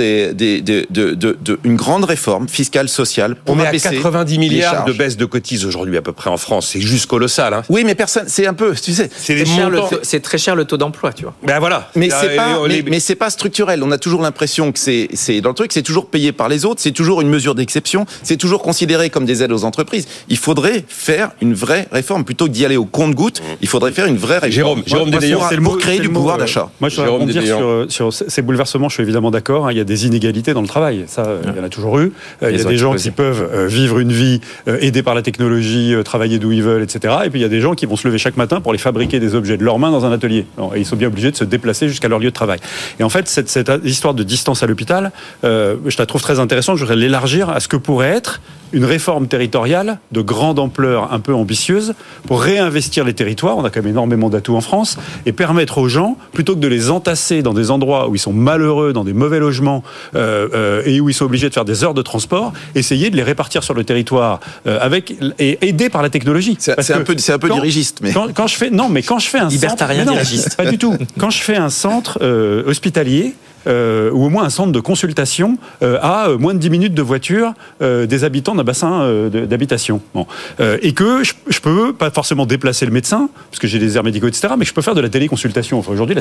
une grande réforme fiscale, sociale. On est à 90 milliards de baisse de cotises aujourd'hui à peu près en France. C'est juste colossal. Hein. Oui, mais personne, c'est un peu, tu sais. C'est très cher le taux d'emploi, tu vois. Ben voilà. Mais c'est pas structurel. On a toujours l'impression que c'est dans le truc, c'est toujours payé par les autres, c'est toujours une mesure d'exception, c'est toujours considéré comme des aides aux entreprises. Il faudrait faire une vraie réforme. Plutôt que d'y aller au compte-gouttes, il faudrait faire une vraie réforme. Jérôme Desdeillants, pour créer du pouvoir d'achat. Moi, je voudrais rebondir sur ces bouleversements. Je suis évidemment d'accord, il y a des inégalités dans le travail, ça il y en a toujours eu, il y a des gens qui peuvent vivre une vie aidés par la technologie, travailler d'où ils veulent, etc. Et puis il y a des gens qui vont se lever chaque matin pour aller fabriquer des objets de leurs mains dans un atelier. Et ils sont bien obligés de se déplacer jusqu'à leur lieu de travail. Et en fait, cette histoire de distance à l'hôpital, je la trouve très intéressante, je voudrais l'élargir à ce que pourrait être une réforme territoriale de grande ampleur, un peu ambitieuse, pour réinvestir les territoires, on a quand même énormément d'atouts en France, et permettre aux gens, plutôt que de les entasser dans des endroits où ils sont malheureux, dans des mauvais logements, et où ils sont obligés de faire des heures de transport, essayer de les répartir sur le territoire, et aidés par la technologie. C'est un peu dirigiste. Mais... Quand je fais un libertarien dirigiste. Pas du tout. Quand je fais un centre hospitalier, ou au moins un centre de consultation à moins de 10 minutes de voiture des habitants d'un bassin d'habitation. Bon. Et que je peux pas forcément déplacer le médecin, parce que j'ai des airs médicaux, etc., mais je peux faire de la téléconsultation. Enfin, aujourd'hui,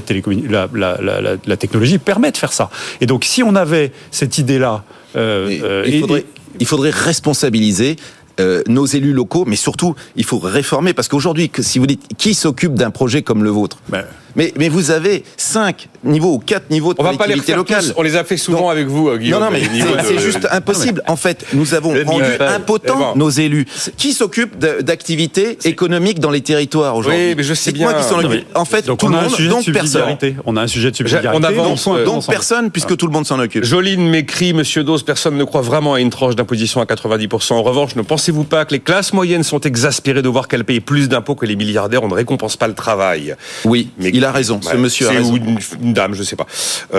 la technologie permet de faire ça. Et donc, si on avait cette idée-là... il faudrait responsabiliser nos élus locaux, mais surtout, il faut réformer, parce qu'aujourd'hui, si vous dites qui s'occupe d'un projet comme le vôtre, mais vous avez 5 niveaux ou 4 niveaux de collectivité locale. On les a fait souvent avec vous, Guillaume. Non, mais c'est juste impossible. En fait, nous avons rendu impotents nos élus. Qui s'occupe d'activités économiques dans les territoires aujourd'hui ? Oui, mais je sais bien. En fait, tout le monde, donc personne. On a un sujet de subsidiarité. Donc personne, puisque tout le monde s'en occupe. Joline m'écrit, Monsieur Dose, personne ne croit vraiment à une tranche d'imposition à 90%. En revanche, ne pensez-vous pas que les classes moyennes sont exaspérées de voir qu'elles payent plus d'impôts que les milliardaires ? On ne récompense pas le travail. Oui, mais il a raison. Ce monsieur a raison. Ou une dame, je sais pas.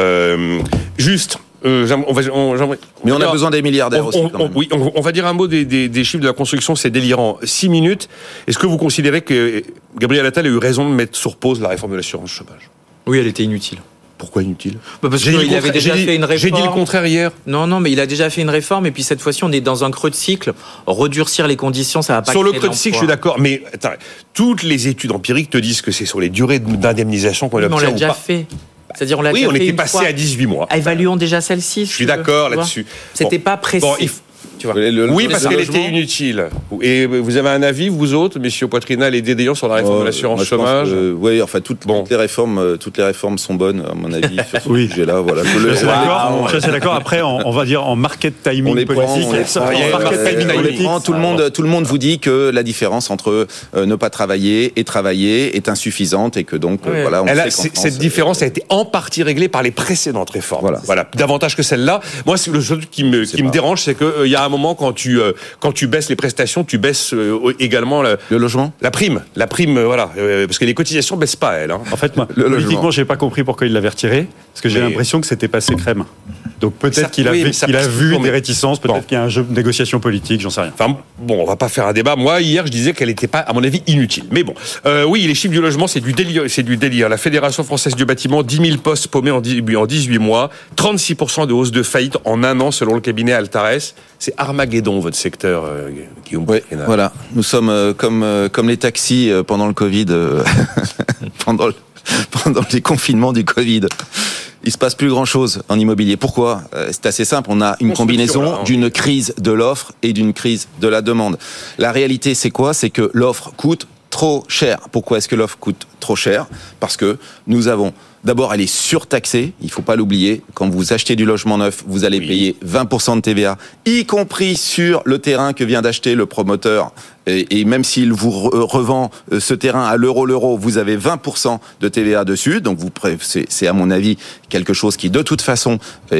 Juste. Mais on a besoin des milliardaires aussi. Oui, on va dire un mot des chiffres de la construction, c'est délirant. 6 minutes. Est-ce que vous considérez que Gabriel Attal a eu raison de mettre sur pause la réforme de l'assurance chômage ? Oui, elle était inutile. Pourquoi inutile ? Parce qu'il avait déjà fait une réforme. J'ai dit le contraire hier. Non, mais il a déjà fait une réforme, et puis cette fois-ci, on est dans un creux de cycle. Redurcir les conditions, ça va pas. Sur le creux de cycle, je suis d'accord, mais attends, toutes les études empiriques te disent que c'est sur les durées d'indemnisation qu'on obtient. On l'a déjà fait. C'est-à-dire, on l'a déjà fait. Oui, on était passé à 18 mois. Évaluons déjà celle-ci. Je suis d'accord là-dessus. C'était pas précis. Tu vois. Oui, parce qu'elle était inutile. Et vous avez un avis, vous autres, messieurs Poitrinal et Desdeillants, sur la réforme de l'assurance chômage ? Oui, enfin, toutes les réformes sont bonnes, à mon avis, sur ce sujet-là. Voilà. Je suis d'accord. Après, on va dire en market timing politique. Tout le monde vous dit que la différence entre ne pas travailler et travailler est insuffisante, et que donc, voilà. Cette différence a été en partie réglée par les précédentes réformes. Voilà. Davantage que celle-là. Moi, le seul truc qui me dérange, c'est qu'il y a moment, quand tu baisses les prestations, tu baisses également le logement, la prime, voilà, parce que les cotisations baissent pas, elles. Hein. En fait, moi, politiquement, j'ai pas compris pourquoi il l'avait retiré, parce que j'ai l'impression que c'était passé crème. Donc peut-être qu'il a vu des réticences, peut-être qu'il y a un jeu de négociation politique, j'en sais rien. Enfin, bon, on va pas faire un débat. Moi, hier, je disais qu'elle n'était pas, à mon avis, inutile. Mais bon, oui, les chiffres du logement, c'est du délire. La Fédération française du bâtiment, 10 000 postes paumés en 18 mois, 36% de hausse de faillite en un an, selon le cabinet Altares. C'est Armageddon, votre secteur, Guillaume. Oui, voilà. Nous sommes comme les taxis pendant le Covid, pendant les confinements du Covid. Il se passe plus grand-chose en immobilier. Pourquoi ? C'est assez simple. On a une combinaison d'une crise de l'offre et d'une crise de la demande. La réalité, c'est quoi ? C'est que l'offre coûte trop cher. Pourquoi est-ce que l'offre coûte trop cher ? Parce que nous avons... D'abord, elle est surtaxée, il faut pas l'oublier. Quand vous achetez du logement neuf, vous allez payer 20% de TVA, y compris sur le terrain que vient d'acheter le promoteur. Et même s'il vous revend ce terrain à l'euro, vous avez 20% de TVA dessus. Donc c'est à mon avis quelque chose qui de toute façon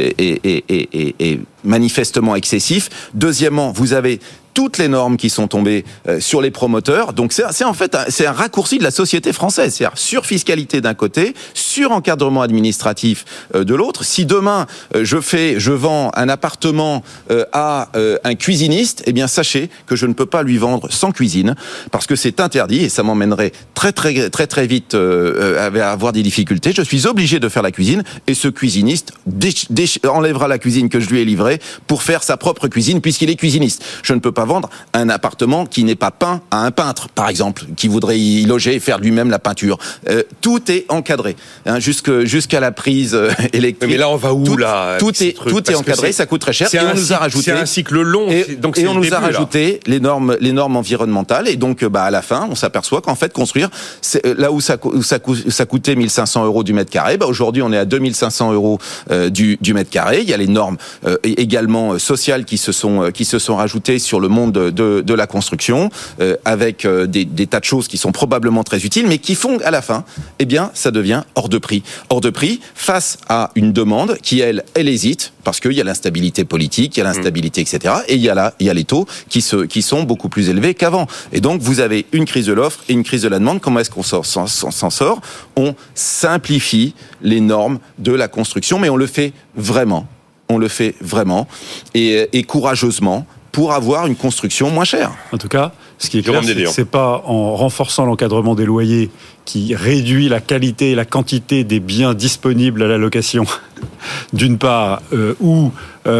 est manifestement excessif. Deuxièmement, vous avez toutes les normes qui sont tombées sur les promoteurs. Donc c'est en fait un raccourci de la société française. C'est-à-dire sur-fiscalité d'un côté, sur-encadrement administratif de l'autre. Si demain je vends un appartement à un cuisiniste, eh bien sachez que je ne peux pas lui vendre sans cuisine, parce que c'est interdit et ça m'emmènerait très vite à avoir des difficultés. Je suis obligé de faire la cuisine et ce cuisiniste enlèvera la cuisine que je lui ai livrée pour faire sa propre cuisine puisqu'il est cuisiniste. Je ne peux pas vendre un appartement qui n'est pas peint à un peintre, par exemple, qui voudrait y loger et faire lui-même la peinture. Tout est encadré, jusqu'à la prise électrique. Mais là, on va où tout est encadré, ça coûte très cher. Et on nous a rajouté. C'est un cycle long. Donc et on nous a rajouté les normes environnementales. Et donc, à la fin, on s'aperçoit qu'en fait, construire, là où ça coûtait 1 500 € du mètre carré, aujourd'hui, on est à 2 500 € du mètre carré. Il y a les normes également sociales qui se sont rajoutées sur le monde de la construction, avec des tas de choses qui sont probablement très utiles, mais qui font à la fin, eh bien, ça devient hors de prix. Hors de prix face à une demande qui, elle hésite, parce qu'il y a l'instabilité politique, il y a l'instabilité, etc. Et il y a les taux qui sont beaucoup plus élevés qu'avant. Et donc, vous avez une crise de l'offre et une crise de la demande. Comment est-ce qu'on s'en sort ? On simplifie les normes de la construction, mais on le fait vraiment. Et courageusement, pour avoir une construction moins chère. En tout cas, ce qui est clair, c'est que c'est pas en renforçant l'encadrement des loyers qui réduit la qualité et la quantité des biens disponibles à la location, d'une part, ou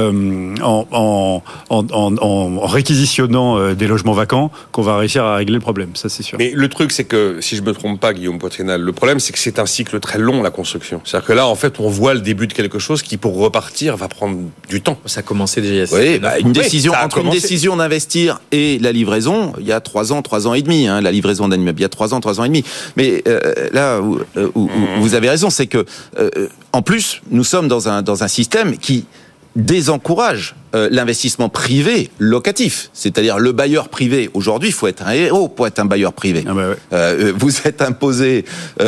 en réquisitionnant des logements vacants, qu'on va réussir à régler le problème, ça c'est sûr. Mais le truc, c'est que, si je me trompe pas, Guillaume Poitrinal, le problème, c'est que c'est un cycle très long, la construction. C'est-à-dire que là, en fait, on voit le début de quelque chose qui, pour repartir, va prendre du temps. Ça a commencé déjà. Oui, une décision d'investir et la livraison, il y a 3 ans et demi, la livraison d'un immeuble, il y a 3 ans et demi. Mais là où vous avez raison, c'est que en plus, nous sommes dans un système qui désencourage l'investissement privé locatif, c'est-à-dire le bailleur privé. Aujourd'hui, il faut être un héros pour être un bailleur privé. Ah bah ouais. Vous êtes imposé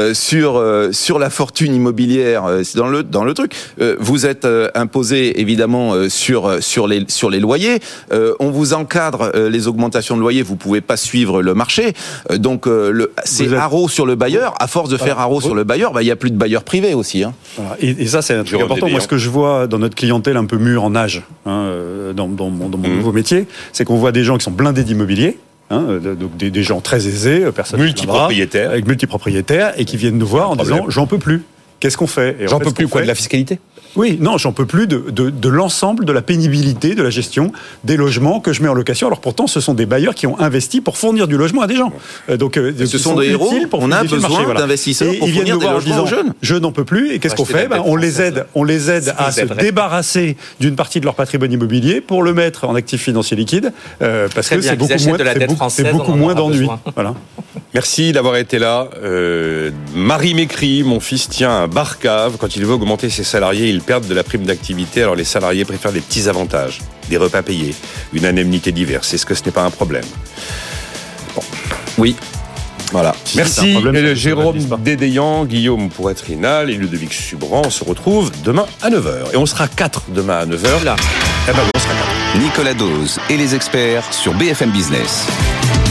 sur la fortune immobilière, c'est dans le truc. Vous êtes imposé évidemment sur les loyers. On vous encadre les augmentations de loyers. Vous pouvez pas suivre le marché. Donc c'est haro sur le bailleur. À force de faire haro sur le bailleur, il y a plus de bailleurs privés aussi. Hein. Voilà. Et ça, c'est un truc important. Moi, ce que je vois dans notre clientèle un peu mûre en âge. Dans mon nouveau métier, c'est qu'on voit des gens qui sont blindés d'immobilier, donc des gens très aisés, multipropriétaires, avec multipropriétaires, et qui viennent nous voir en disant j'en peux plus. Qu'est-ce qu'on fait ? J'en peux plus quoi, de la fiscalité ? Oui, non, j'en peux plus de l'ensemble de la pénibilité de la gestion des logements que je mets en location. Alors pourtant, ce sont des bailleurs qui ont investi pour fournir du logement à des gens. Donc, ce sont des héros. On a besoin d'investisseurs pour fournir des logements aux jeunes. Je n'en peux plus. Et qu'est-ce qu'on fait ? On les aide à se débarrasser d'une partie de leur patrimoine immobilier pour le mettre en actifs financiers liquides, parce que c'est beaucoup moins d'ennuis. Voilà. Merci d'avoir été là. Marie m'écrit, mon fils tient un bar cave. Quand il veut augmenter ses salariés, il perdent de la prime d'activité, alors les salariés préfèrent des petits avantages, des repas payés, une indemnité diverse. Est-ce que ce n'est pas un problème ? Bon. Oui. Voilà. Merci Jérôme Dédéian, Guillaume Poitrinal et Ludovic Subran. On se retrouve demain à 9h. Et on sera 4 demain à 9h. Là. Eh ben, on sera 4. Nicolas Dose et les experts sur BFM Business.